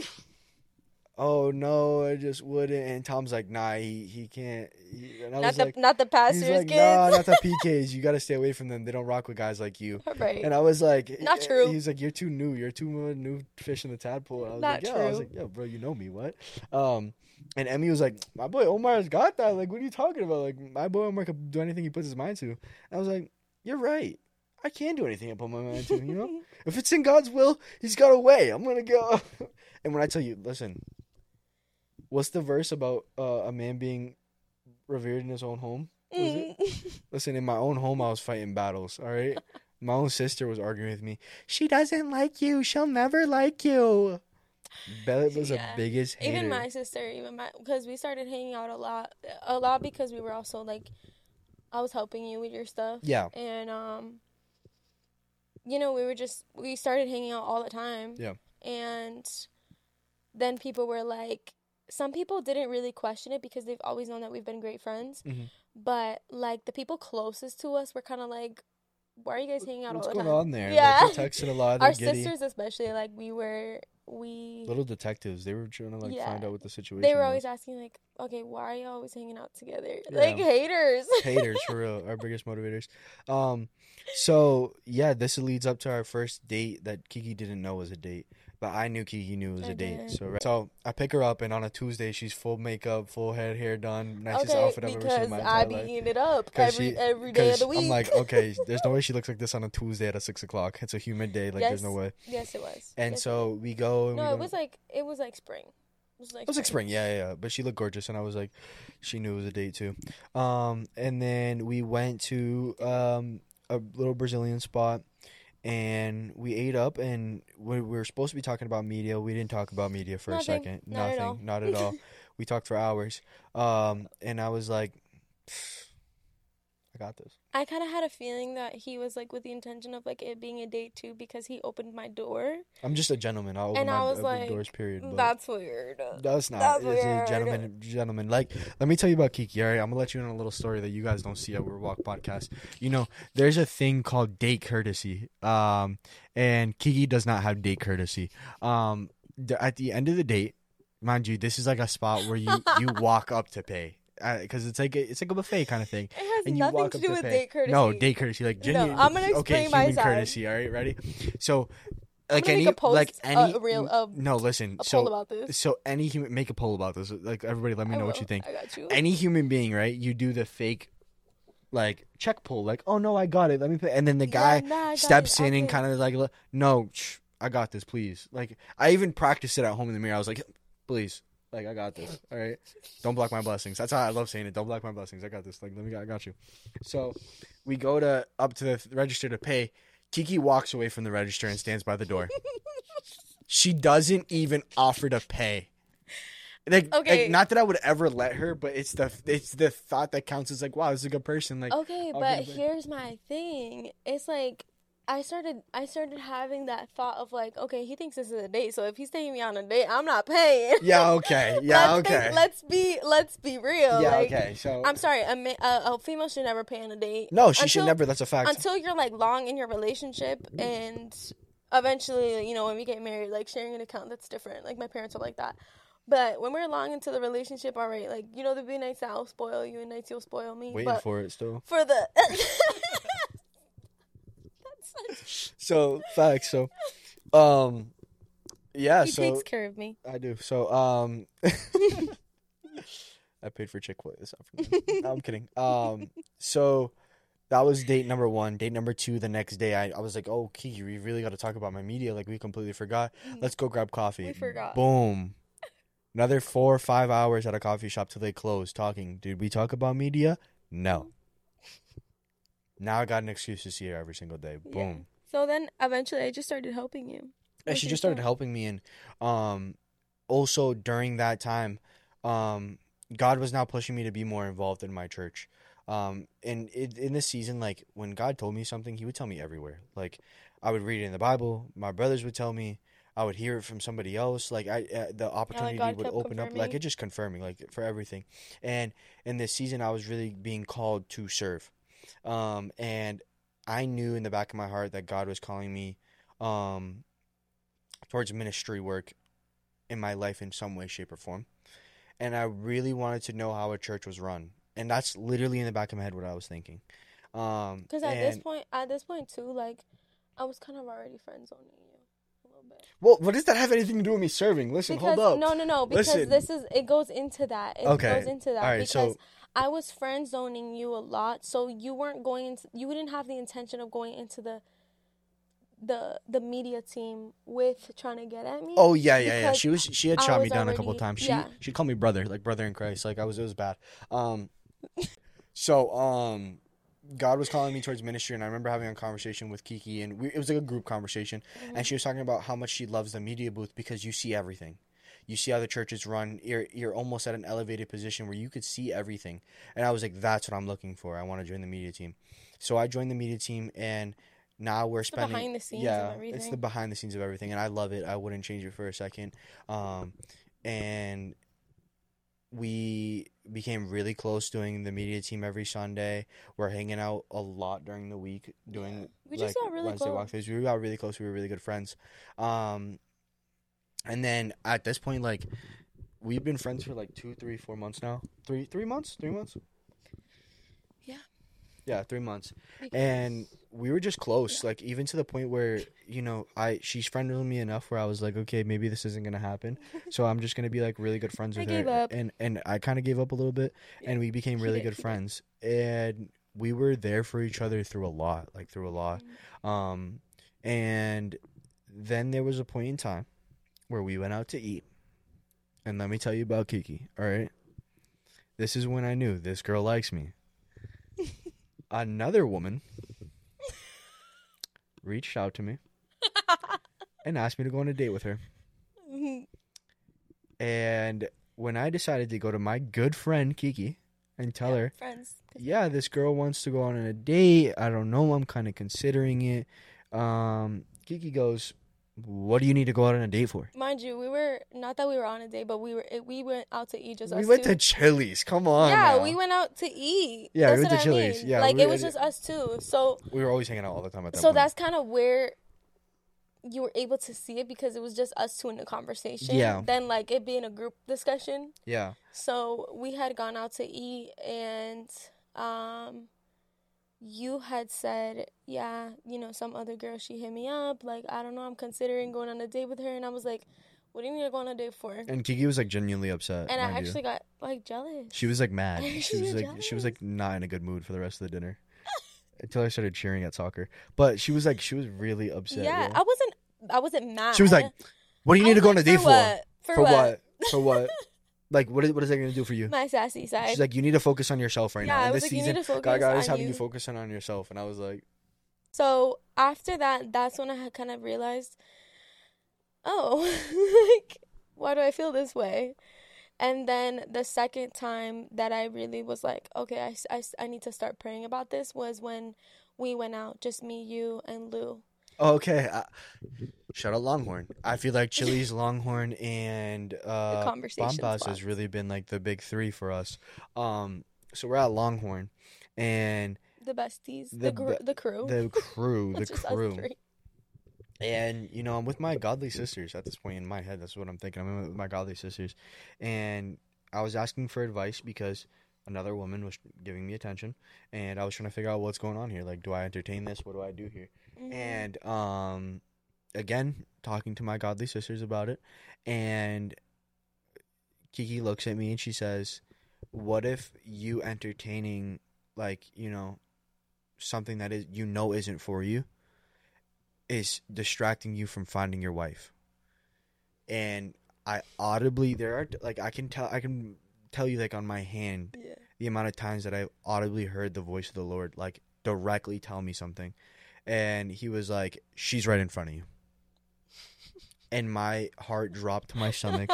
oh, no, I just wouldn't. And Tom's like, nah, he, he can't. He, and I Not was the like, not the he's pastor's like, kids. nah, not the P Ks. You got to stay away from them. They don't rock with guys like you. Right. And I was like, Not true. He's like, you're too new. You're too uh, new fish in the tadpole. And I was Not like, yeah. I was true. like, yeah, bro, you know me. What? Um, and Emmy was like, my boy Omar's got that. Like, what are you talking about? Like, my boy Omar could do anything he puts his mind to. And I was like, you're right. I can do anything I put my mind to, you know? If it's in God's will, he's got a way. I'm going to go. And when I tell you, listen, what's the verse about uh, a man being revered in his own home? Was it? Mm. Listen, in my own home, I was fighting battles, all right? My own sister was arguing with me. She doesn't like you. She'll never like you. Bella was Yeah. the biggest hater. Even my sister, even my, because we started hanging out a lot, a lot because we were also like, I was helping you with your stuff. Yeah. And um, you know, we were just, we started hanging out all the time. Yeah. And then people were like, some people didn't really question it because they've always known that we've been great friends. Mm-hmm. But, like, the people closest to us were kind of like, why are you guys hanging out What's all the time? going on there? Yeah. Like, they're texting a lot. Our giddy. sisters especially, like, we were, we... Little detectives. They were trying to, like, Yeah. find out what the situation They were was. always asking, like, okay, why are you always hanging out together? Yeah. Like, haters. Haters, for real. Our biggest motivators. Um, so, yeah, this leads up to our first date that Kiki didn't know was a date. But I knew Kiki knew it was I a date. did. So, right. so I pick her up, and on a Tuesday, she's full makeup, full head, hair done, nicest Okay, outfit I've ever seen in my because entire I be life. eating it up 'Cause every she- every day of the week. I'm like, okay, there's no way she looks like this on a Tuesday at a six o'clock. It's a humid day. Like, Yes. there's no way. Yes, it was. And Yes, so we go. it And was. we No, go, it was like it was like spring. It was like It was like spring, yeah, yeah, yeah. But she looked gorgeous, and I was like, she knew it was a date too. Um, and then we went to um a little Brazilian spot, and we ate up, and we, we were supposed to be talking about media. We didn't talk about media for Nothing. a second. Not at Nothing, all. not at all. We talked for hours. Um, and I was like, I got this. I kind of had a feeling that he was like with the intention of like it being a date too because he opened my door. I'm just a gentleman. I'll open And my I was open like, doors, period. But That's weird. that's not. that's it's a weird. gentleman. Gentleman. Like, let me tell you about Kiki. All right, I'm gonna let you in on a little story that you guys don't see at We're Walk podcast. You know, there's a thing called date courtesy. Um, and Kiki does not have date courtesy. Um, the, at the end of the date, mind you, this is like a spot where you you walk up to pay. Because uh, it's like a, it's like a buffet kind of thing. It has And you nothing walk to up do to with pay. date courtesy. No, date courtesy, like No, genuine. I'm gonna okay, explain my human side. courtesy. All right, ready? So, I'm like gonna any, make a post, like any, a real, uh, no, listen. a so, poll about this. so any human, make a poll about this. Like, everybody, let me I know what will. you think. I got you. Any human being, right? You do the fake, like check pull, like, oh no, I got it. Let me pay. And then the guy Yeah, nah, I got steps it. in and Okay. kind of like, no, shh, I got this, please. Like, I even practiced it at home in the mirror. I was like, please. Like, I got this, all right? Don't block my blessings. That's how I love saying it. Don't block my blessings. I got this. Like, let me, I got you. So, we go to up to the register to pay. Kiki walks away from the register and stands by the door. She doesn't even offer to pay. Like, Okay. like, not that I would ever let her, but it's the it's the thought that counts as like, wow, this is a good person. Like, Okay, I'll but give it back. here's my thing. It's like I started I started having that thought of like, okay, he thinks this is a date, so if he's taking me on a date, I'm not paying. yeah, okay, yeah, let's okay, Think, let's be let's be real. yeah, like, okay. So, I'm sorry, a, ma- a, a female should never pay on a date. no, she should until- never. That's a fact. Until you're like long in your relationship and eventually, you know, when we get married, like sharing an account, that's different. Like my parents are like that. But when we're long into the relationship, all right, like, you know, there'll be nights that I'll spoil you and nights you'll spoil me. Waiting but for it still. for the That's So facts. So, um, yeah. he so takes care of me. I do. So, um, I paid for Chick-fil-A this afternoon. No, I'm kidding. Um, so that was date number one. Date number two, the next day, I, I was like, oh, Kiki, we really got to talk about my media. Like, we completely forgot. Let's go grab coffee. We forgot. Boom. Another four or five hours at a coffee shop till they close talking. Did we talk about media? No. Now I got an excuse to see her every single day. Yeah. Boom. So then eventually I just started helping you. Yeah, with she your just started stuff. helping me, and um, also during that time, um, God was now pushing me to be more involved in my church. Um, and it, in this season, like when God told me something, He would tell me everywhere. Like I would read it in the Bible, my brothers would tell me, I would hear it from somebody else. Like I, uh, the opportunity God would kept open up. Like confirming. it just confirming, like for everything. And in this season, I was really being called to serve, um, and I knew in the back of my heart that God was calling me, um. towards ministry work in my life in some way, shape, or form. And I really wanted to know how a church was run. And that's literally in the back of my head what I was thinking. Um, Because at this and- point, at this point too, like I was kind of already friend zoning you a little bit. Well, what does that have anything to do with me serving? Listen, Because hold up. no, no, no. Because Listen. this is it goes into that. It Okay. goes into that All right, because so- I was friend zoning you a lot, so you weren't going into. You didn't have the intention of going into the. The the media team with trying to get at me. Oh yeah, yeah, yeah. because She was she had I shot me was down a couple already- times. She yeah. she called me brother, like brother in Christ. Like I was it was bad. Um so um God was calling me towards ministry, and I remember having a conversation with Kiki, and we, it was like a group conversation, Mm-hmm. and she was talking about how much she loves the media booth because you see everything. You see how the church is run. You're you're almost at an elevated position where you could see everything. And I was like, that's what I'm looking for. I want to join the media team. So I joined the media team, and now we're It's the spending behind the scenes yeah, of everything. it's the behind the scenes of everything, and I love it. I wouldn't change it for a second. Um, and we became really close doing the media team every Sunday. We're hanging out a lot during the week doing Yeah. We like just got really Wednesday close. walk days. We got really close. We were really good friends. Um, and then at this point, like we've been friends for like two, three, four months now. Three, three months, three months. Yeah. Yeah, three months. Because- And we were just close, like even to the point where, you know, I she's friended with me enough where I was like, okay, maybe this isn't gonna happen. So I'm just gonna be like really good friends I with gave her. up. And and I kinda gave up a little bit, Yeah. and we became He really did, good he did. friends. And we were there for each other through a lot, like through a lot. Mm-hmm. Um and then there was a point in time where we went out to eat. And let me tell you about Kiki, all right? This is when I knew this girl likes me. Another woman reached out to me and asked me to go on a date with her. And when I decided to go to my good friend Kiki and tell Yeah, her, friends. yeah, this girl wants to go on a date. I don't know. I'm kind of considering it. Um, Kiki goes, what do you need to go out on a date for? Mind you, we were not that we were on a date, but we were we went out to eat just We us went two. to Chili's. Come on. Yeah, now. we went out to eat. Yeah, we That's went what to I Chili's. mean. Yeah, like we- it was just us two. So We were always hanging out all the time at that so point. that's kind of where you were able to see it because it was just us two in the conversation. Yeah. Then like it being a group discussion. Yeah. So we had gone out to eat and um you had said, yeah, you know, some other girl, she hit me up. Like, I don't know, I'm considering going on a date with her. And I was like, what do you need to go on a date for? And, And Kiki was like genuinely upset. I mind you. actually got like jealous. She was like mad. I She was actually like she was jealous. like not in a good mood for the rest of the dinner. Until I started cheering at soccer. But she was like she was really upset. yeah, yo. I wasn't I wasn't mad. She was like, what do you I need to was go on like, a date for? what? For, For what? what? For what? Like what is what is that gonna do for you? My sassy side. She's like, you need to focus on yourself right Yeah, now. I In was this like, you need season, to focus God, God is on having you you. focus on yourself. And I was like, So after that, that's when I had kind of realized, oh, like, why do I feel this way? And then the second time that I really was like, okay, I, I, I need to start praying about this was when we went out, just me, you, and Lou. oh, okay. Uh, shout out Longhorn. I feel like Chili's, Longhorn, and uh, conversation Bombas spots. has really been like the big three for us. Um, so we're at Longhorn, and The besties, The the gr- be- the crew. the crew, the It's just us crew. three. And, you know, I'm with my godly sisters at this point in my head. That's what I'm thinking. I'm with my godly sisters. And I was asking for advice because another woman was giving me attention. And I was trying to figure out what's going on here. Like, do I entertain this? What do I do here? Mhm. And, um, again, talking to my godly sisters about it. And Kiki looks at me and she says, what if you entertaining, like, you know, something that is you know isn't for you is distracting you from finding your wife? And I audibly there are like I can tell I can tell you like on my hand Yeah. the amount of times that I audibly heard the voice of the Lord like directly tell me something. And he was like, she's right in front of you. And my heart dropped to my stomach.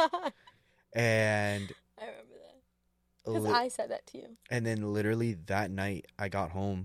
And I remember that. Because li- I said that to you. and then literally that night I got home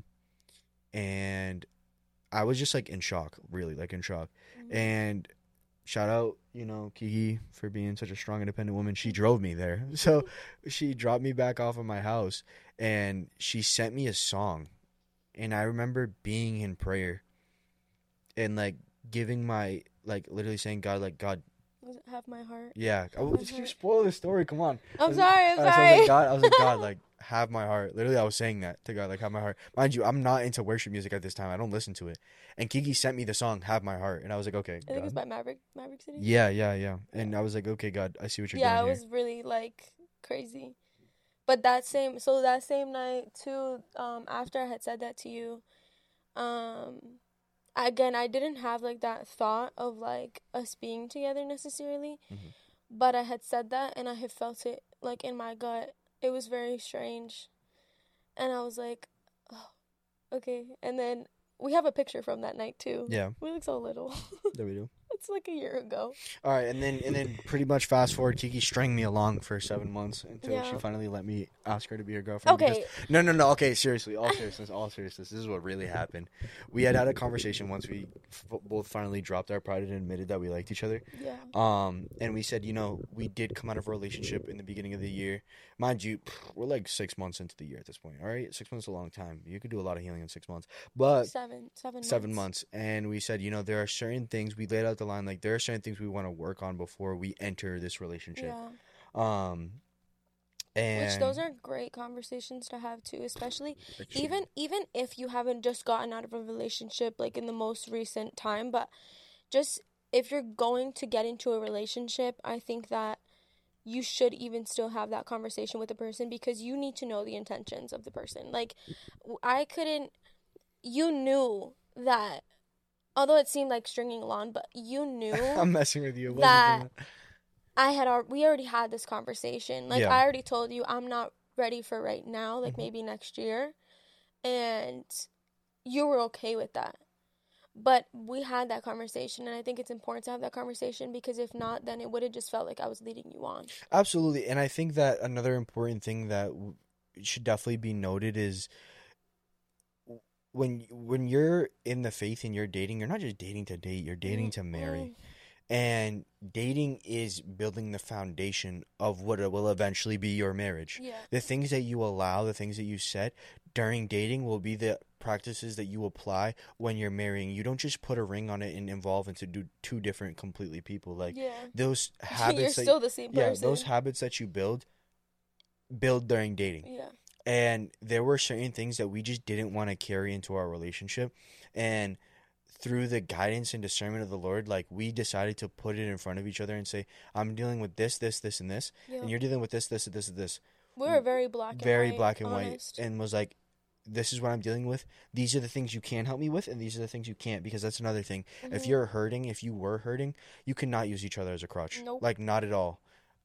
and I was just like in shock, really like in shock. Mhm. And shout out, you know, Kiki for being such a strong, independent woman. She drove me there. So she dropped me back off of my house and she sent me a song. And I remember being in prayer and like giving my, like literally saying, God, like, God, Was it Have My Heart? yeah. I, My you heart. spoil the story. Come on. I'm I was- sorry, I'm uh, so I was sorry. like, God, I was like, God, like, have my heart. Literally, I was saying that to God, like, have my heart. Mind you, I'm not into worship music at this time. I don't listen to it. And Kiki sent me the song, Have My Heart. And I was like, okay, I think it was God. by Maverick, Maverick City. Yeah, yeah, yeah. And I was like, okay, God, I see what you're Yeah, it doing was really like crazy. But that same, so that same night too, um, after I had said that to you, um, again, I didn't have like that thought of like us being together necessarily, Mhm. but I had said that and I had felt it like in my gut. It was very strange, and I was like, oh, okay. And then we have a picture from that night too. here. We look so little. Yeah, there we do. It's It's like a year ago. All right, and then and then pretty much fast forward, Kiki string me along for seven months until Yeah. she finally let me ask her to be her girlfriend. Okay. Because, no, no, no. Okay, seriously, all seriousness, all seriousness. This is what really happened. We had had a conversation once we f- both finally dropped our pride and admitted that we liked each other. Yeah. Um, and we said, you know, we did come out of a relationship in the beginning of the year. Mind you, we're like six months into the year at this point. All right, six months is a long time. You could do a lot of healing in six months, but Seven. Seven months. seven months. And we said, you know, there are certain things we laid out the line. Like there are certain things we want to work on before we enter this relationship. Yeah. Um, and Which those are great conversations to have too, especially Extreme. even even if you haven't just gotten out of a relationship like in the most recent time, but just if you're going to get into a relationship, I think that you should even still have that conversation with the person because you need to know the intentions of the person. Like, I couldn't, you knew that, although it seemed like stringing along, but you knew I'm messing with you. It wasn't that that. I had, al- we already had this conversation. Like, Yeah. I already told you I'm not ready for right now, like Mhm. maybe next year. And you were okay with that. But we had that conversation, and I think it's important to have that conversation because if not, then it would have just felt like I was leading you on. Absolutely. And I think that another important thing that w- should definitely be noted is when when you're in the faith and you're dating, you're not just dating to date, you're dating to marry. And dating is building the foundation of what it will eventually be your marriage. Yeah. The things that you allow, the things that you set during dating will be the practices that you apply when you're marrying. You don't just put a ring on it and evolve into do, two different completely people. Like Yeah. those habits You're that, still the same yeah, person. those habits that you build build during dating. Yeah. And there were certain things that we just didn't want to carry into our relationship. And through the guidance and discernment of the Lord, like we decided to put it in front of each other and say, I'm dealing with this, this, this, and this. Yeah. And you're dealing with this, this, this, and this. We were very black and Very white. black and honest. white. And was like, this is what I'm dealing with. These are the things you can help me with, and these are the things you can't, because that's another thing. If Mhm. you're hurting, if you were hurting, you cannot use each other as a crutch. Nope. Like, not at all.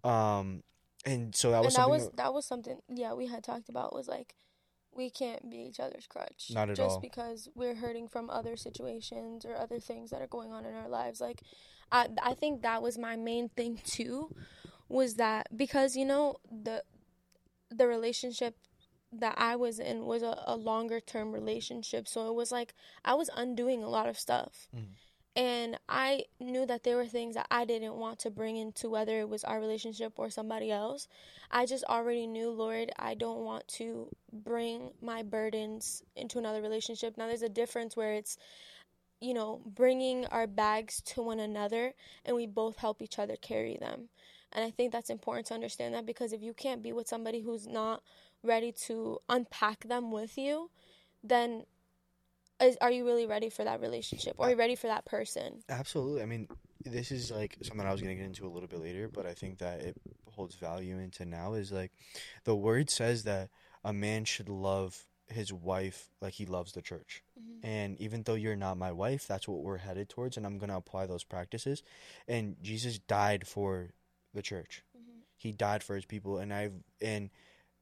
Um, and so that was and that something was that was something yeah we had talked about was like we can't be each other's crutch. Not at just all. because we're hurting from other situations or other things that are going on in our lives. Like I I think that was my main thing too, was that because you know the the relationship that I was in was a, a longer term relationship, so it was like I was undoing a lot of stuff. Mhm. And I knew that there were things that I didn't want to bring into whether it was our relationship or somebody else. I just already knew, Lord, I don't want to bring my burdens into another relationship. Now, there's a difference where it's, you know, bringing our bags to one another and we both help each other carry them. And I think that's important to understand that, because if you can't be with somebody who's not ready to unpack them with you, then Is, are you really ready for that relationship? Or are you ready for that person? Absolutely. I mean, this is like something I was going to get into a little bit later, but I think that it holds value into now is like the word says that a man should love his wife like he loves the church. Mm-hmm. And even though you're not my wife, that's what we're headed towards, and I'm going to apply those practices. And Jesus died for the church. Mm-hmm. He died for his people, and I've and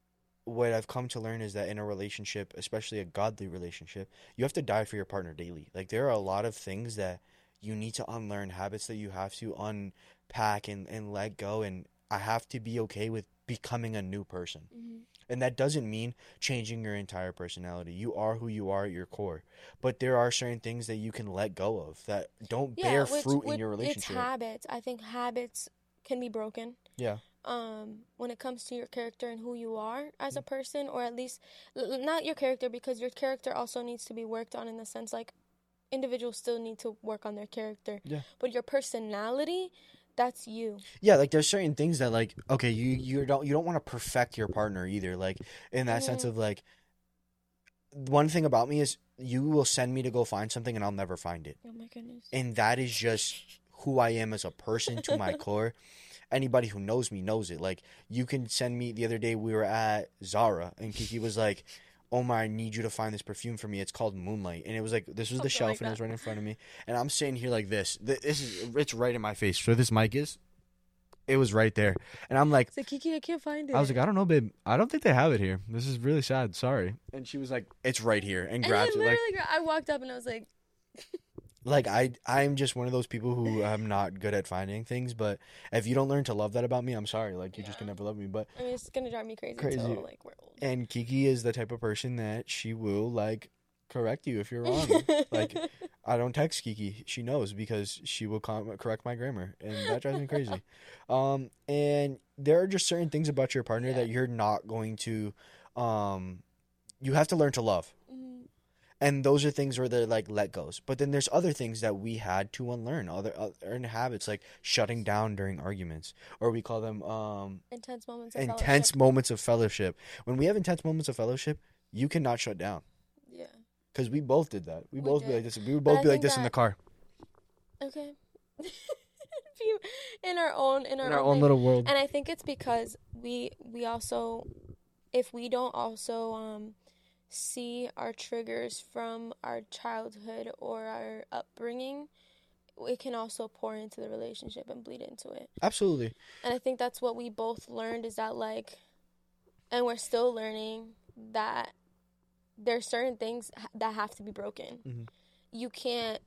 what I've come to learn is that in a relationship, especially a godly relationship, you have to die for your partner daily. Like there are a lot of things that you need to unlearn, habits that you have to unpack and, and let go. And I have to be okay with becoming a new person. Mm-hmm. And that doesn't mean changing your entire personality. You are who you are at your core. But there are certain things that you can let go of that don't Yeah, bear which, fruit which, in your relationship. It's habits. I think habits can be broken. Yeah. Um, when it comes to your character and who you are as a person, or at least l- not your character, because your character also needs to be worked on in the sense like individuals still need to work on their character. Yeah. But your personality, that's you. Yeah, like there's certain things that like okay, you you don't you don't want to perfect your partner either. Like in that sense Mhm. of like one thing about me is you will send me to go find something and I'll never find it. Oh my goodness. And that is just who I am as a person to my core. Anybody who knows me knows it. Like you can send me the other day we were at Zara and Kiki was like, Omar, I need you to find this perfume for me. It's called Moonlight. And it was like, this was the Something shelf like and it was that. right in front of me. And I'm sitting here like this. Th- This is, it's right in my face. So this mic is, it was right there. And I'm like, So Kiki, I can't find it. I was like, I don't know, babe. I don't think they have it here. This is really sad. Sorry. And she was like, it's right here. And and grabbed then it. Like, literally, gra- I walked up and I was like, like I I'm just one of those people who I'm not good at finding things, but if you don't learn to love that about me, I'm sorry. Like you Yeah. just can never love me. But I mean, it's gonna drive me crazy, crazy. until like we're old. And Kiki is the type of person that she will like correct you if you're wrong. Like I don't text Kiki. She knows because she will com- correct my grammar, and that drives me crazy. Um, and there are just certain things about your partner Yeah. that you're not going to, um, you have to learn to love. Mm-hmm. And those are things where they're like let goes. But then there's other things that we had to unlearn, other other habits like shutting down during arguments, or we call them um, Intense moments of intense fellowship. moments of fellowship. When we have intense moments of fellowship, you cannot shut down. Yeah. Because we both did that. We, We both be did. like this. We would But both I be like think this in the that- car. Okay. in our own in our, In our own, own thing. little world. And I think it's because we we also, if we don't also um see our triggers from our childhood or our upbringing, it can also pour into the relationship and bleed into it. Absolutely. And I think that's what we both learned, is that like, and we're still learning, that there's certain things that have to be broken. Mm-hmm. You can't,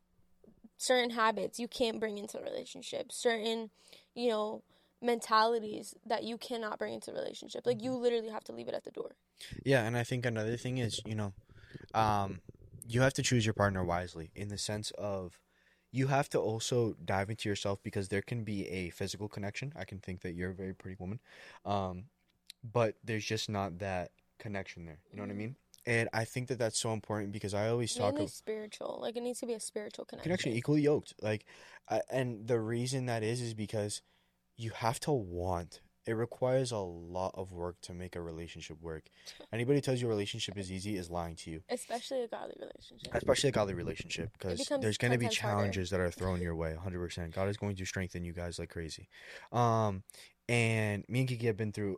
certain habits you can't bring into a relationship, certain, you know, mentalities that you cannot bring into a relationship. Like, you literally have to leave it at the door. Yeah, and I think another thing is, you know, um, you have to choose your partner wisely in the sense of you have to also dive into yourself, because there can be a physical connection. I can think that you're a very pretty woman, um, but there's just not that connection there. You know mm-hmm. what I mean? And I think that that's so important, because I always talk mainly of spiritual. Like, it needs to be a spiritual connection. Connection, equally yoked. Like, uh, and the reason that is is because you have to want. It requires a lot of work to make a relationship work. Anybody tells you a relationship is easy is lying to you. Especially a godly relationship. Especially a godly relationship, because there's going to be challenges harder. that are thrown your way, one hundred percent. God is going to strengthen you guys like crazy. Um, and me and Kiki have been through,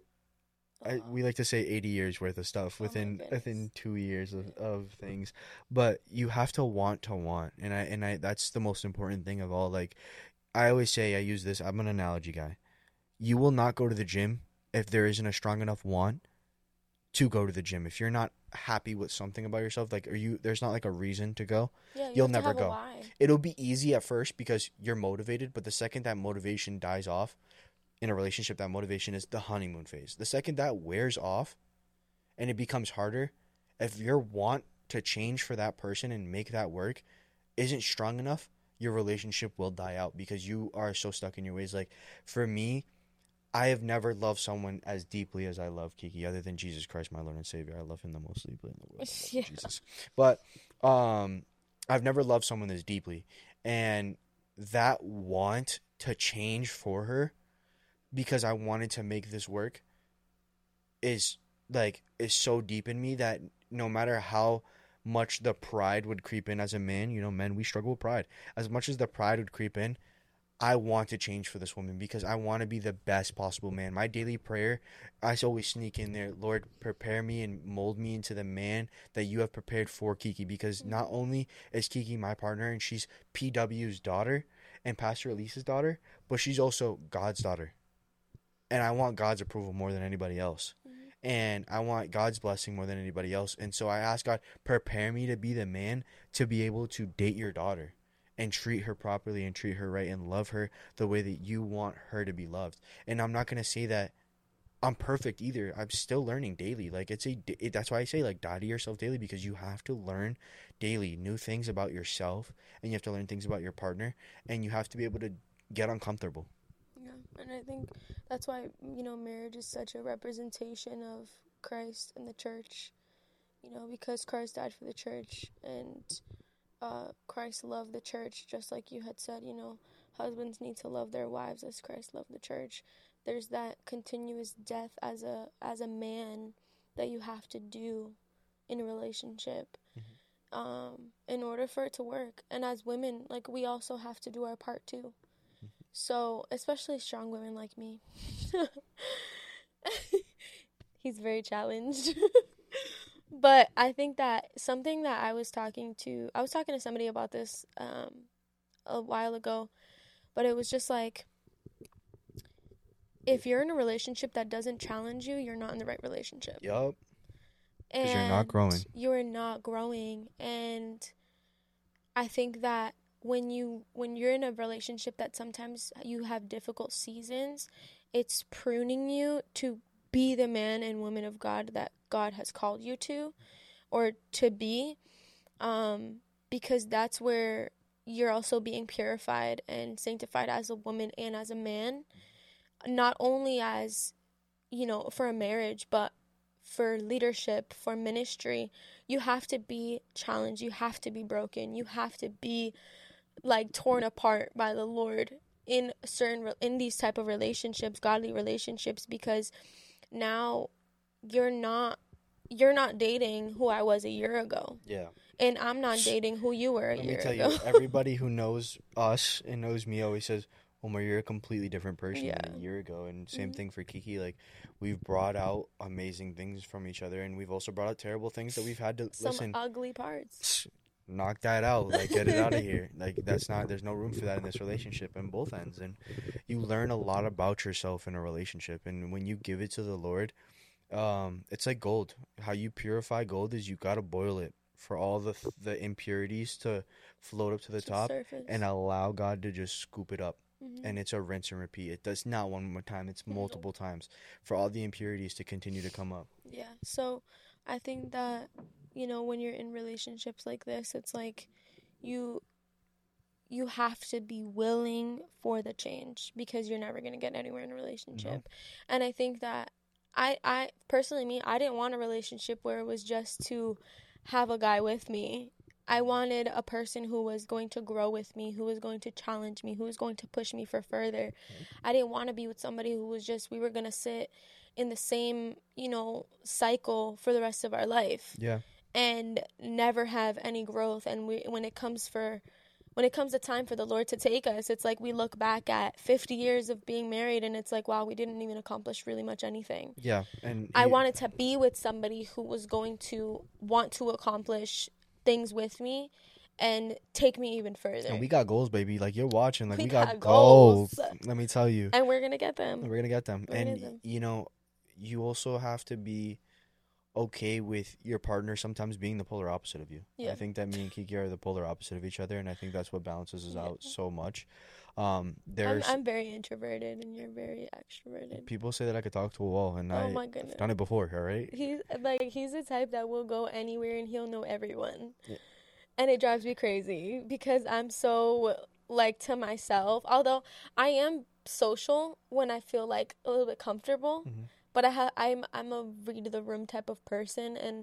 I, we like to say eighty years worth of stuff within oh within two years of, of things. But you have to want to want. And I and I that's the most important thing of all. Like, I always say, I use this, I'm an analogy guy. You will not go to the gym if there isn't a strong enough want to go to the gym. If you're not happy with something about yourself, like, are you, there's not like a reason to go, yeah, you you'll never go. A It'll be easy at first because you're motivated, but the second that motivation dies off in a relationship, that motivation is the honeymoon phase. The second that wears off and it becomes harder, if your want to change for that person and make that work isn't strong enough, your relationship will die out because you are so stuck in your ways. Like, for me, I have never loved someone as deeply as I love Kiki, other than Jesus Christ, my Lord and Savior. I love him the most deeply in the world. Yeah. Jesus. But um, I've never loved someone this deeply. And that want to change for her, because I wanted to make this work, is like is so deep in me that no matter how much the pride would creep in as a man, you know, men, we struggle with pride. As much as the pride would creep in, I want to change for this woman because I want to be the best possible man. My daily prayer, I always sneak in there, Lord, prepare me and mold me into the man that you have prepared for Kiki, because not only is Kiki my partner and she's P W's daughter and Pastor Elise's daughter, but she's also God's daughter. And I want God's approval more than anybody else. Mm-hmm. And I want God's blessing more than anybody else. And so I ask God, prepare me to be the man to be able to date your daughter and treat her properly and treat her right and love her the way that you want her to be loved. And I'm not going to say that I'm perfect either. I'm still learning daily. Like, it's a, it, that's why I say, like, die to yourself daily, because you have to learn daily new things about yourself, and you have to learn things about your partner, and you have to be able to get uncomfortable. Yeah, and I think that's why, you know, marriage is such a representation of Christ and the church, you know, because Christ died for the church, and uh, Christ loved the church, just like you had said, you know, husbands need to love their wives as Christ loved the church. There's that continuous death as a as a man that you have to do in a relationship, mm-hmm. um, in order for it to work. And as women, like, we also have to do our part too. Mm-hmm. So, especially strong women like me. He's very challenged. But I think that something that I was talking to, I was talking to somebody about this um, a while ago, but it was just like, if you're in a relationship that doesn't challenge you, you're not in the right relationship. Yup. Because you're not growing. You're not growing. And I think that when you when you're in a relationship that sometimes you have difficult seasons, it's pruning you to be the man and woman of God that God has called you to, or to be, um, because that's where you're also being purified and sanctified as a woman and as a man, not only as, you know, for a marriage, but for leadership, for ministry. You have to be challenged. You have to be broken. You have to be like torn apart by the Lord in certain in these type of relationships, godly relationships, because now you're not you're not dating who I was a year ago. Yeah. And I'm not dating who you were a Let year me tell ago. you, everybody who knows us and knows me always says, Omar, you're a completely different person Yeah. than a year ago. And same Mhm. thing for Kiki. Like, we've brought out amazing things from each other, and we've also brought out terrible things that we've had to Some listen. ugly parts. Knock that out. Like, get it out of here. Like, that's not. There's no room for that in this relationship on both ends. And you learn a lot about yourself in a relationship, and when you give it to the Lord, um, it's like gold. How you purify gold is you gotta boil it for all the the impurities to float up to the To top, surface. and allow God to just scoop it up. Mhm. And it's a rinse and repeat. It does not one more time. It's multiple times for all the impurities to continue to come up. Yeah. So I think that, you know, when you're in relationships like this, it's like you you have to be willing for the change, because you're never going to get anywhere in a relationship. No. And I think that I I personally, me, I didn't want a relationship where it was just to have a guy with me. I wanted a person who was going to grow with me, who was going to challenge me, who was going to push me for further. I didn't want to be with somebody who was just, we were going to sit in the same, you know, cycle for the rest of our life. Yeah. And never have any growth. And we, when it comes for, when it comes to time for the Lord to take us, it's like we look back at fifty years of being married, and it's like, wow, we didn't even accomplish really much anything. Yeah. And I he- wanted to be with somebody who was going to want to accomplish things with me and take me even further. And we got goals, baby. Like, you're watching. Like, we, We got, got goals. goals. Let me tell you. And we're going to get them. We're gonna get them. We're gonna And get them. you know, you also have to be okay with your partner sometimes being the polar opposite of you. Yeah. I think that me and Kiki are the polar opposite of each other, and I think that's what balances us Yeah. out so much. Um, I'm, there's I'm very introverted, and you're very extroverted. people say that I could talk to a wall, and Oh I, my I've goodness. done it before. All right. He's like he's the type that will go anywhere and he'll know everyone. Yeah. And it drives me crazy because I'm so like to myself. Although I am social when I feel like a little bit comfortable, Mhm. but I ha- I'm I'm a read the room type of person, and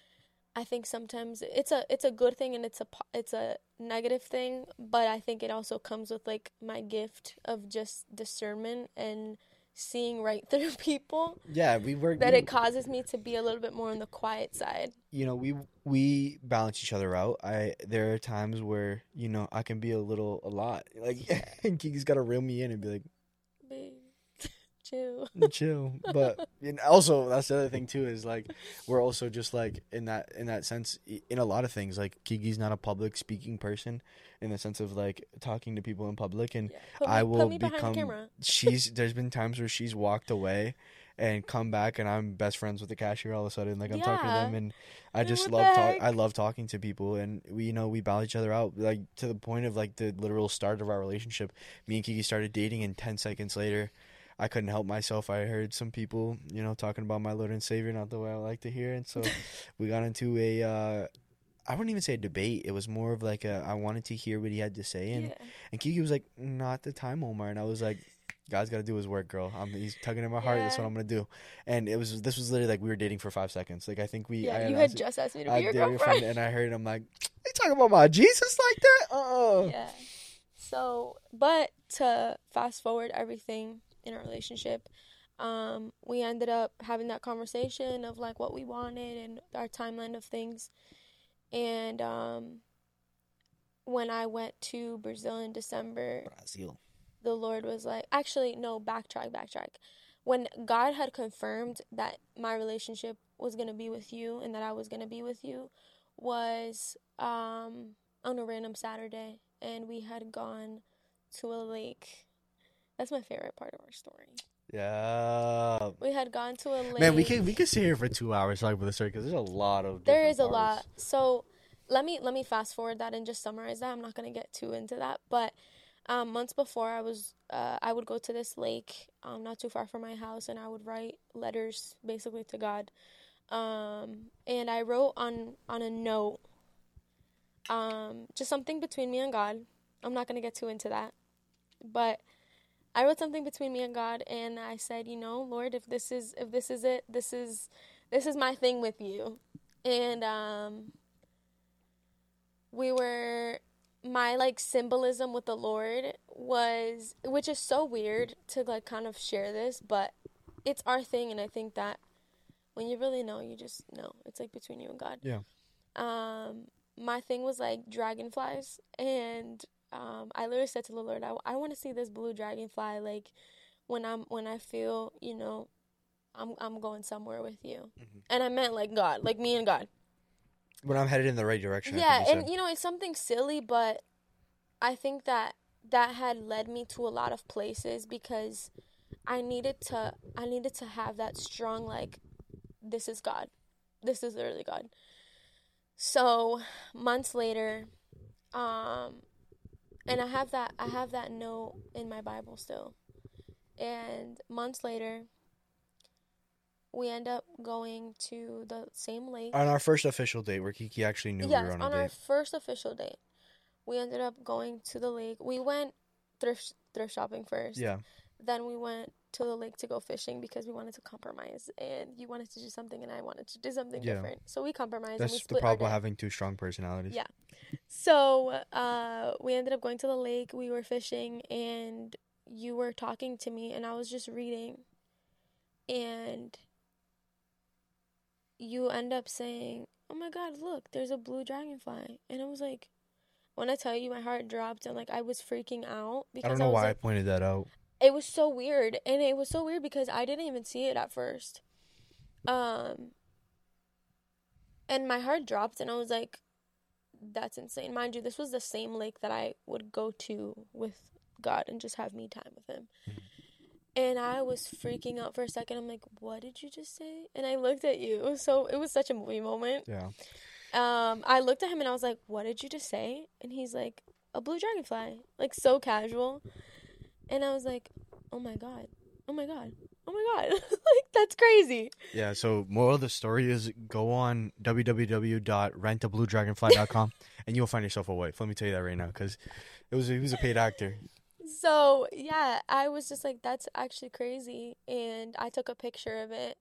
I think sometimes it's a it's a good thing and it's a po- it's a negative thing, but I think it also comes with like my gift of just discernment and seeing right through people, Yeah, we work. that we, it causes me to be a little bit more on the quiet side. you know, we we balance each other out. I there are times where you know I can be a little a lot like, and Kiki's got to reel me in and be like, Babe, chill. chill. But and also that's the other thing too is like we're also just like in that in that sense i- in a lot of things, like Kiki's not a public speaking person in the sense of like talking to people in public, and Yeah. Put me, I will put me behind become the camera. she's there's been times where she's walked away and come back and I'm best friends with the cashier all of a sudden, like I'm talking to Yeah. them, and I Like, just what love the talk heck? I love talking to people, and we you know we balance each other out, like to the point of like the literal start of our relationship. Me and Kiki started dating, and ten seconds later I couldn't help myself. I heard some people, you know, talking about my Lord and Savior, not the way I like to hear. And so we got into a, uh, I wouldn't even say a debate. It was more of like a, I wanted to hear what he had to say. And, Yeah. and Kiki was like, not the time, Omar. And I was like, God's got to do his work, girl. I'm, he's tugging at my heart. That's what Yeah. I'm going to do. And it was, this was literally like we were dating for five seconds. Like, I think we, Yeah, I you had asked- just asked me to I be your did your girlfriend. friend, and I heard him like, they talking about my Jesus like that? Uh-uh. Yeah. So, but to fast forward everything in our relationship, um, we ended up having that conversation of like what we wanted and our timeline of things. And um, when I went to Brazil in December, Brazil. the Lord was like, actually, no, backtrack, backtrack. When God had confirmed that my relationship was going to be with you and that I was going to be with you was um, on a random Saturday. And we had gone to a lake. That's my favorite part of our story. Yeah. We had gone to a lake. Man, we could we could sit here for two hours talking about the story because there's a lot of There different is a parts. lot. So let me let me fast forward that and just summarize that. I'm not gonna get too into that, but um, months before I was uh, I would go to this lake um, not too far from my house, and I would write letters basically to God. Um, and I wrote on on a note, um, just something between me and God. I'm not gonna get too into that, but I wrote something between me and God, and I said, you know, Lord, if this is if this is it, this is this is my thing with you. And um, we were my like symbolism with the Lord was, which is so weird to like kind of share this, but it's our thing, and I think that when you really know, you just know. It's like between you and God. Yeah. Um, my thing was like dragonflies, and um, I literally said to the Lord, I, I want to see this blue dragonfly, like when I'm when I feel, you know, I'm I'm going somewhere with you, Mhm. and I meant like God, like me and God. When I'm headed in the right direction. I Yeah, think you and said. you know, it's something silly, but I think that that had led me to a lot of places because I needed to I needed to have that strong like, this is God. This is literally God. So months later, um, and I have that I have that note in my Bible still. And months later, we end up going to the same lake. On our first official date, where Kiki actually knew yes, we were on, on a our date. first official date, we ended up going to the lake. We went thrift thrift shopping first. Yeah. Then we went to the lake to go fishing because we wanted to compromise, and you wanted to do something and I wanted to do something Yeah. different. So we compromised. That's and we the split problem our day. having two strong personalities. Yeah. So uh, we ended up going to the lake. We were fishing, and you were talking to me, and I was just reading. And you end up saying, "Oh my God, look, there's a blue dragonfly." And I was like, when I tell you, my heart dropped, and like I was freaking out because I don't know I was why like, I pointed that out. it was so weird, and it was so weird because I didn't even see it at first. Um, and my heart dropped, and I was like, that's insane. Mind you, this was the same lake that I would go to with God and just have me time with him. Mhm. And I was freaking out for a second. I'm like, what did you just say? And I looked at you. So it was such a movie moment. Yeah. Um, I looked at him and I was like, what did you just say? And he's like, a blue dragonfly. Like, so casual. And I was like, oh my God. Oh my God. Oh my God. Like, that's crazy. Yeah, so moral of the story is go on w w w dot rent a blue dragonfly dot com and you'll find yourself a wife. Let me tell you that right now, because it was he was a paid actor. So, yeah, I was just like, that's actually crazy. And I took a picture of it.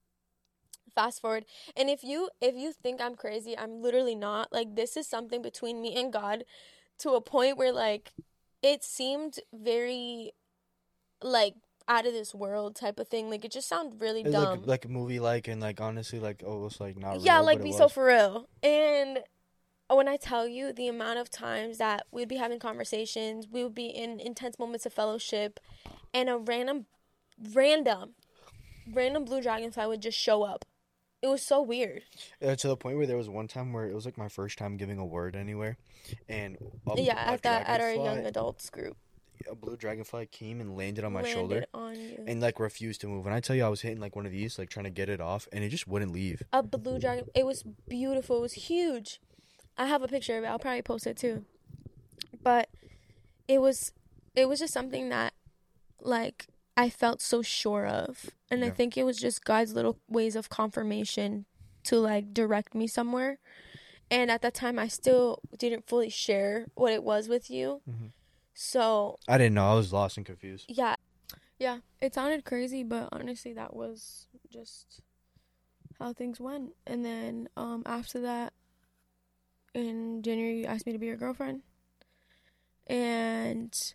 Fast forward. And if you if you think I'm crazy, I'm literally not. Like, this is something between me and God to a point where, like, it seemed very, like, out of this world type of thing. Like, it just sounded really It was dumb. like like a movie like and like honestly like almost like not yeah, real, like, but be it so was. for real. And when I tell you the amount of times that we'd be having conversations, we would be in intense moments of fellowship, and a random, random, random blue dragonfly would just show up. It was so weird. Uh, to the point where there was one time where it was like my first time giving a word anywhere, and a, yeah, a at that at our dragonfly- young adults group. a blue dragonfly came and landed on my landed shoulder on you. and like refused to move. And I tell you, I was hitting like one of these, like trying to get it off, and it just wouldn't leave. A blue dragon. It was beautiful. It was huge. I have a picture of it. I'll probably post it too. But it was, it was just something that, like, I felt so sure of, and I Yeah. think it was just God's little ways of confirmation to like direct me somewhere. And at that time, I still didn't fully share what it was with you. Mhm. So I didn't know. I was lost and confused. yeah, yeah, it sounded crazy, but honestly, that was just how things went. And then um, after that, in January, you asked me to be your girlfriend, and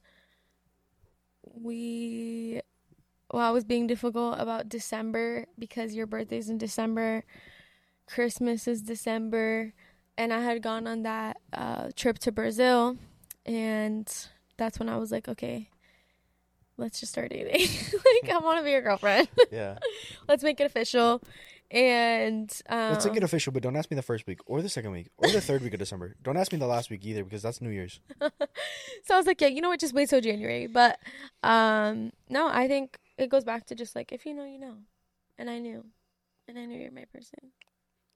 we, well, I was being difficult about December because your birthday's in December, Christmas is December, and I had gone on that uh, trip to Brazil, and that's when I was like, okay, let's just start dating. Like, I want to be your girlfriend. Yeah. Let's make it official. And um, Let's make it official, but don't ask me the first week or the second week or the third week of December. Don't ask me the last week either, because that's New Year's. So I was like, yeah, you know what? Just wait till January. But um, no, I think it goes back to just like, if you know, you know. And I knew. And I knew you're my person.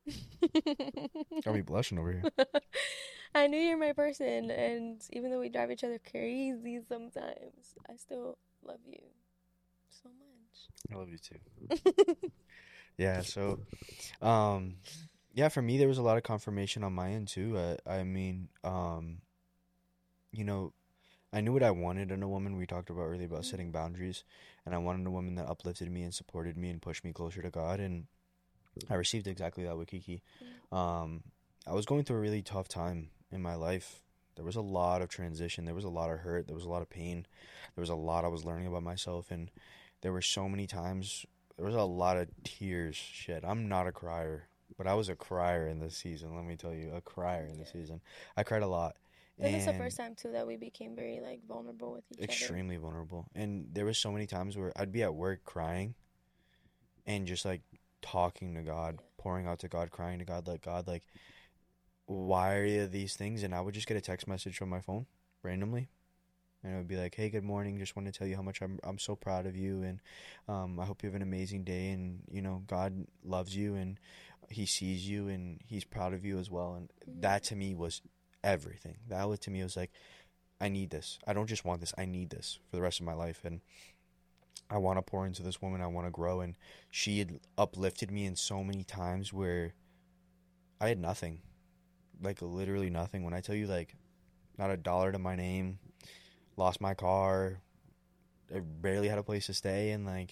Got me blushing over here. I knew you're my person, and even though we drive each other crazy sometimes, I still love you so much. I love you too. Yeah, so, um, yeah, for me, there was a lot of confirmation on my end too. I, I mean, um, you know, I knew what I wanted in a woman. We talked about earlier about setting boundaries, and I wanted a woman that uplifted me and supported me and pushed me closer to God, and I received exactly that with Kiki. Um, I was going through a really tough time in my life. There was a lot of transition. There was a lot of hurt. There was a lot of pain. There was a lot I was learning about myself, and there were so many times. There was a lot of tears. Shit, I'm not a crier, but I was a crier in this season. Let me tell you, a crier in this season. I cried a lot. This is the first time too that we became very like vulnerable with each extremely other. vulnerable. And there was so many times where I'd be at work crying and just like talking to God, yeah. pouring out to God, crying to God, like, God, like, why are you these things? And I would just get a text message from my phone randomly, and it would be like, hey, good morning, just want to tell you how much I'm I'm so proud of you, and um I hope you have an amazing day, and you know, God loves you, and he sees you, and he's proud of you as well. And mm-hmm. that to me was everything. That was to me was like, I need this. I don't just want this, I need this for the rest of my life. And I want to pour into this woman. I want to grow. And she had uplifted me in so many times where I had nothing, like literally nothing. When I tell you, like, not a dollar to my name, lost my car, I barely had a place to stay, and like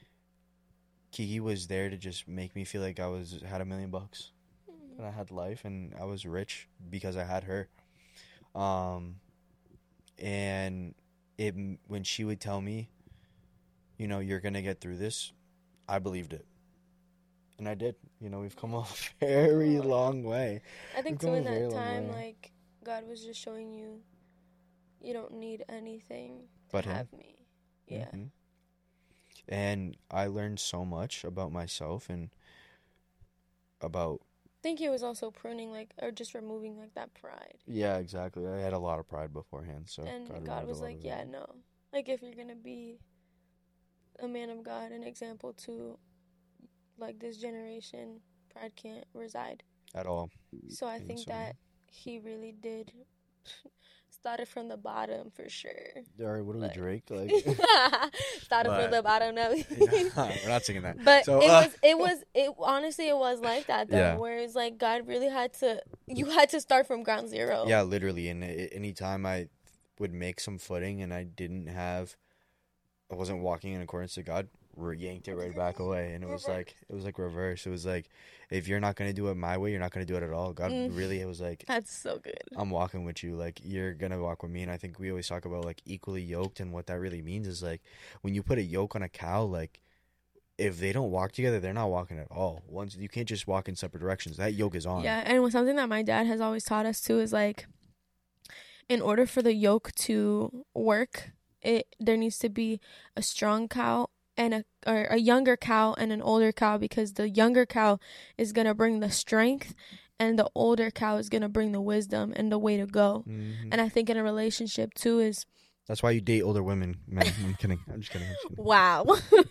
Kiki was there to just make me feel like I was had a million bucks, and I had life, and I was rich because I had her. Um, and it when she would tell me, you know, you're gonna get through this, I believed it, and I did. You know, we've come a very oh, long way. I think too in that time, like God was just showing you, you don't need anything to but have him. me. Yeah. Mm-hmm. And I learned so much about myself and about. I think he was also pruning, like, or just removing, like, that pride. Yeah, exactly. I had a lot of pride beforehand, so. And God, God was like, yeah, no. Like, if you're gonna be a man of God, an example to, like, this generation, pride can't reside. At all. So I think that he really did started from the bottom for sure. All right, what are like, we, Drake? Like started but, from the bottom. No, we're not singing that. But so, it uh, was, it was, it honestly, it was like that though. Yeah. Where it's like God really had to, you had to start from ground zero. Yeah, literally. And anytime I would make some footing and I didn't have, I wasn't walking in accordance to God, yanked it right back away. And it was like, it was like reverse. It was like, if you're not going to do it my way, you're not going to do it at all. God mm. really, it was like, that's so good. I'm walking with you. Like, you're going to walk with me. And I think we always talk about like equally yoked. And what that really means is like, when you put a yoke on a cow, like if they don't walk together, they're not walking at all. Once you can't just walk in separate directions. That yoke is on. Yeah. And something that my dad has always taught us too is like, in order for the yoke to work, it there needs to be a strong cow and a or a younger cow and an older cow, because the younger cow is going to bring the strength and the older cow is going to bring the wisdom and the way to go. Mm-hmm. And I think in a relationship too is that's why you date older women, man. I'm kidding. I'm just kidding. I'm just kidding. Wow.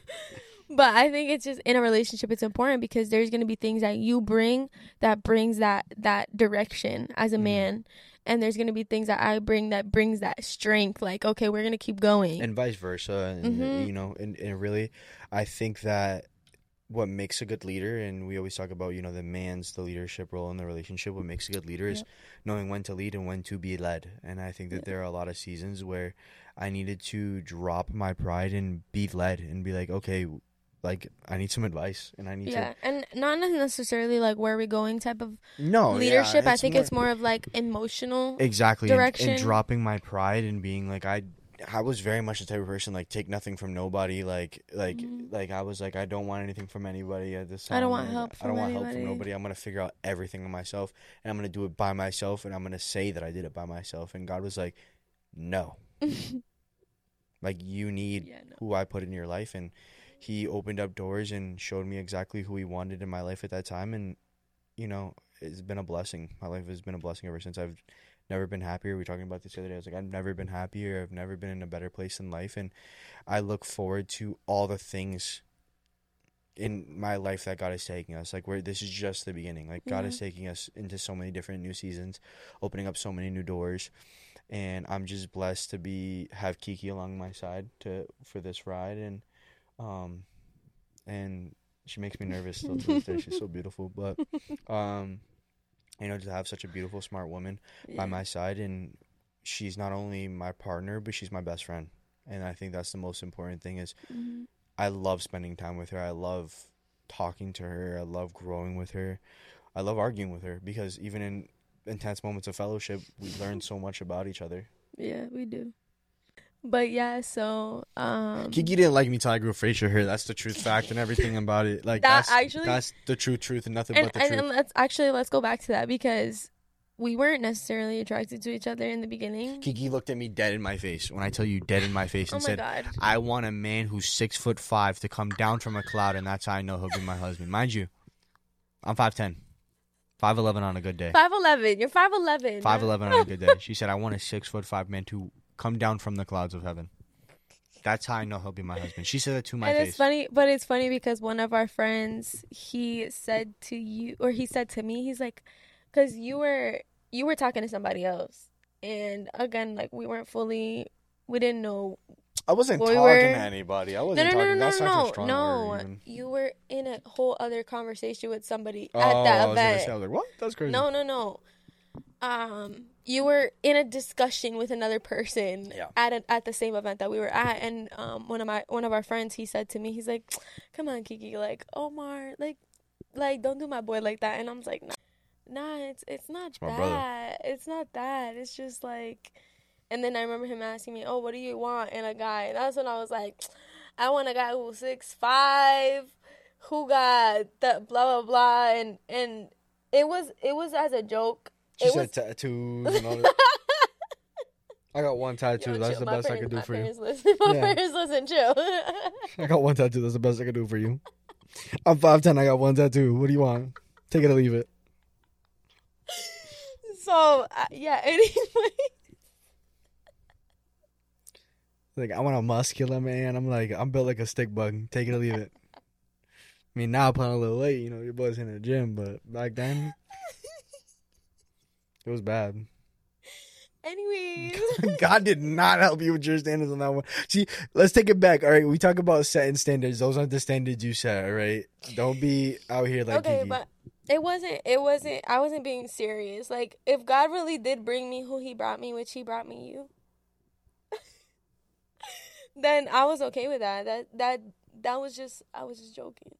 But I think it's just in a relationship it's important because there's going to be things that you bring that brings that that direction as a mm-hmm. man. And there's going to be things that I bring that brings that strength. Like, okay, we're going to keep going. And vice versa. And, mm-hmm. you know, and, and really, I think that what makes a good leader, and we always talk about, you know, the man's the leadership role in the relationship. What makes a good leader yep. is knowing when to lead and when to be led. And I think that yep. there are a lot of seasons where I needed to drop my pride and be led and be like, okay, like, I need some advice, and I need yeah, to... Yeah, and not necessarily, like, where are we going type of no, leadership. Yeah, I think more... it's more of, like, emotional exactly. direction. And, and dropping my pride and being, like, I I was very much the type of person, like, take nothing from nobody. Like, like, mm-hmm. like I was, like, I don't want anything from anybody at this time. I don't want like, help from I don't want anybody. help from nobody. I'm going to figure out everything on myself, and I'm going to do it by myself, and I'm going to say that I did it by myself. And God was like, no. Like, you need yeah, no. who I put in your life, and... He opened up doors and showed me exactly who he wanted in my life at that time. And, you know, it's been a blessing. My life has been a blessing ever since. I've never been happier. We were talking about this the other day. I was like, I've never been happier. I've never been in a better place in life. And I look forward to all the things in my life that God is taking us. Like, where this is just the beginning. Like, God Yeah. is taking us into so many different new seasons, opening up so many new doors. And I'm just blessed to be have Kiki along my side to for this ride, and um and she makes me nervous still to this day. She's so beautiful, but um you know, to have such a beautiful, smart woman by Yeah. my side, and she's not only my partner, but she's my best friend. And I think that's the most important thing is Mhm. I love spending time with her. I love talking to her. I love growing with her. I love arguing with her because even in intense moments of fellowship, we learn so much about each other. Yeah, we do. But yeah, so um Kiki didn't like me till I grew facial hair. That's the truth, fact, and everything about it. Like that that's actually that's the true truth and nothing and, but the and, truth. and let's actually let's go back to that because we weren't necessarily attracted to each other in the beginning. Kiki looked at me dead in my face when I tell you dead in my face Oh and my said, god. "I want a man who's six foot five to come down from a cloud, and that's how I know he'll be my husband." Mind you, I'm five ten, five eleven on a good day, five eleven. You're five eleven. five eleven on a good day. She said, "I want a six foot five man to come down from the clouds of heaven. That's how I know he'll be my husband." She said that to my and face. it's funny, but it's funny because one of our friends, he said to you, or he said to me, he's like, because you were you were talking to somebody else, and again, like we weren't fully, we didn't know. I wasn't Well, we talking were- to anybody. I No, wasn't no, no, talking. no, That's no, such a no, strong no. word. Even. You were in a whole other conversation with somebody Oh, at that I was gonna event. say, I was like, what? That's crazy. No, no, no. Um, you were in a discussion with another person Yeah. at a, at the same event that we were at, and um, one of my one of our friends, he said to me, he's like, "Come on, Kiki, like Omar, like, like don't do my boy like that." And I'm like, "Nah, nah, it's it's not my that. brother. It's not that. It's just like." And then I remember him asking me, "Oh, what do you want in a guy?" And that's when I was like, "I want a guy who's six five, who got the blah blah blah," and and it was it was as a joke. She It said was- tattoos and all that. I got one tattoo. Yo, That's chill. the My best I parents- could do my for you. parents Listen, my Yeah. parents listen, chill. I got one tattoo. That's the best I could do for you. I'm five ten. I got one tattoo. What do you want? Take it or leave it. So uh, yeah. Anyway, Like, I want a muscular man. I'm like, I'm built like a stick bug. Take it or leave it. I mean, now I put on a little weight. You know, your boy's in the gym, but back then, it was bad. anyways. God did not help you with your standards on that one. See, let's take it back. All right, we talk about setting standards. Those aren't the standards you set. All right, don't be out here like Okay, Kiki. but it wasn't. It wasn't. I wasn't being serious. Like, if God really did bring me who He brought me, which He brought me you, then I was okay with that. That that that was just. I was just joking.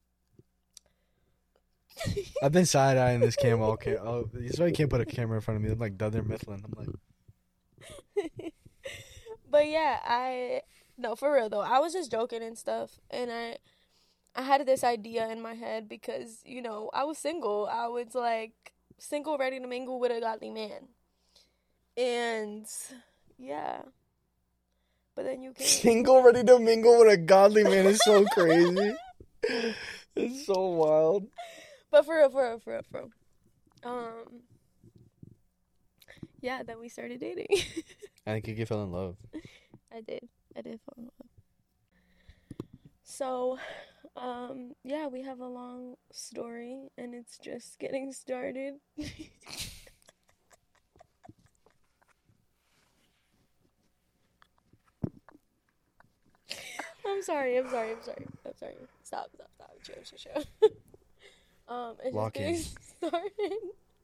I've been side eyeing this camera. Okay, oh, that's why you can't put a camera in front of me. I'm like Dunder Mifflin. I'm like, But yeah, I no for real though. I was just joking and stuff, and I I had this idea in my head because you know I was single. I was like single, ready to mingle with a godly man, and yeah. But then you came. single, ready to mingle with a godly man is so crazy. It's so wild. But for real, for real, for real, for real. Um. Yeah, then we started dating. I think Kiki fell in love. I did. I did fall in love. So, um, yeah, we have a long story, and it's just getting started. I'm sorry. I'm sorry. I'm sorry. I'm sorry. Stop. Stop. Stop. Chill. Chill. Chill. um, it's Lock just in. getting started.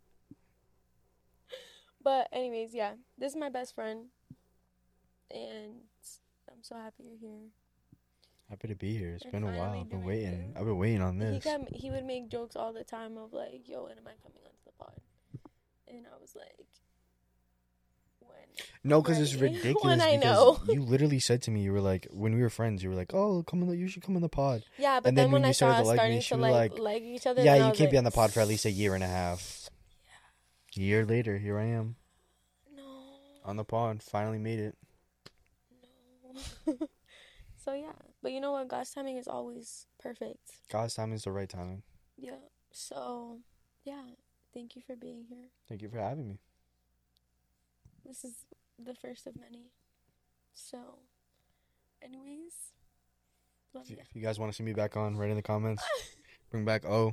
But anyways, yeah, this is my best friend, and I'm so happy you're here. Happy to be here. It's And been a while. finally I've been doing waiting. this. I've been waiting on He this. got, he would make jokes all the time of like, "Yo, when am I coming onto the pod?" And I was like, "When?" No, because it's Ready. ridiculous. When I because know. you literally said to me, you were like, when we were friends, you were like, "Oh, come on, you should come on the pod." Yeah, but And then, then when, when I you saw started us to like starting me, she to was like like, like each other, Yeah, then I you was can't be like, on the pod for at least a year and a half. A year later, here I am No, on the pod. Finally made it. no. So yeah, but you know what? God's timing is always perfect. God's time is the right timing. Yeah. So yeah, thank you for being here. Thank you for having me. This is the first of many. So, anyways, Love If you, ya. if you guys want to see me back on, write in the comments. Bring back O.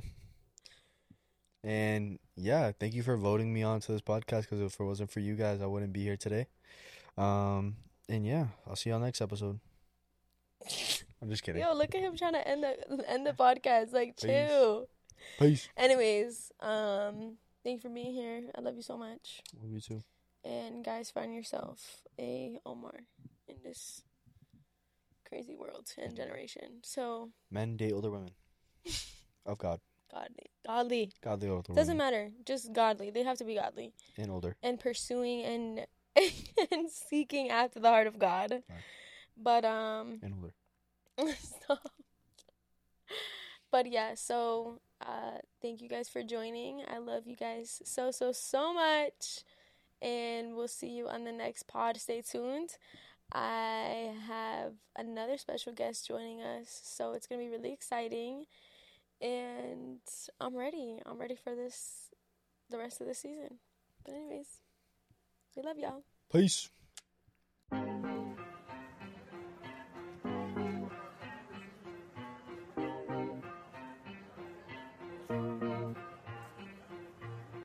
And yeah, thank you for voting me onto this podcast, because if it wasn't for you guys, I wouldn't be here today. Um, and yeah, I'll see y'all next episode. I'm just kidding. Yo, look at him trying to end the end the podcast. Like, Peace. chill. Peace. Anyways, um, thank you for being here. I love you so much. Love you too. And guys, find yourself a Omar in this crazy world and generation. So Men date older women. Of God. godly, godly. Godly older Doesn't women. matter. Just godly. They have to be godly And older. and pursuing and and seeking after the heart of God. Right. But um. And older. Stop. But yeah, so uh thank you guys for joining. I love you guys so so so much, and we'll see you on the next pod. Stay tuned. I have another special guest joining us, so it's gonna be really exciting, and I'm ready I'm ready for this, the rest of the season. But anyways, we love y'all. Peace.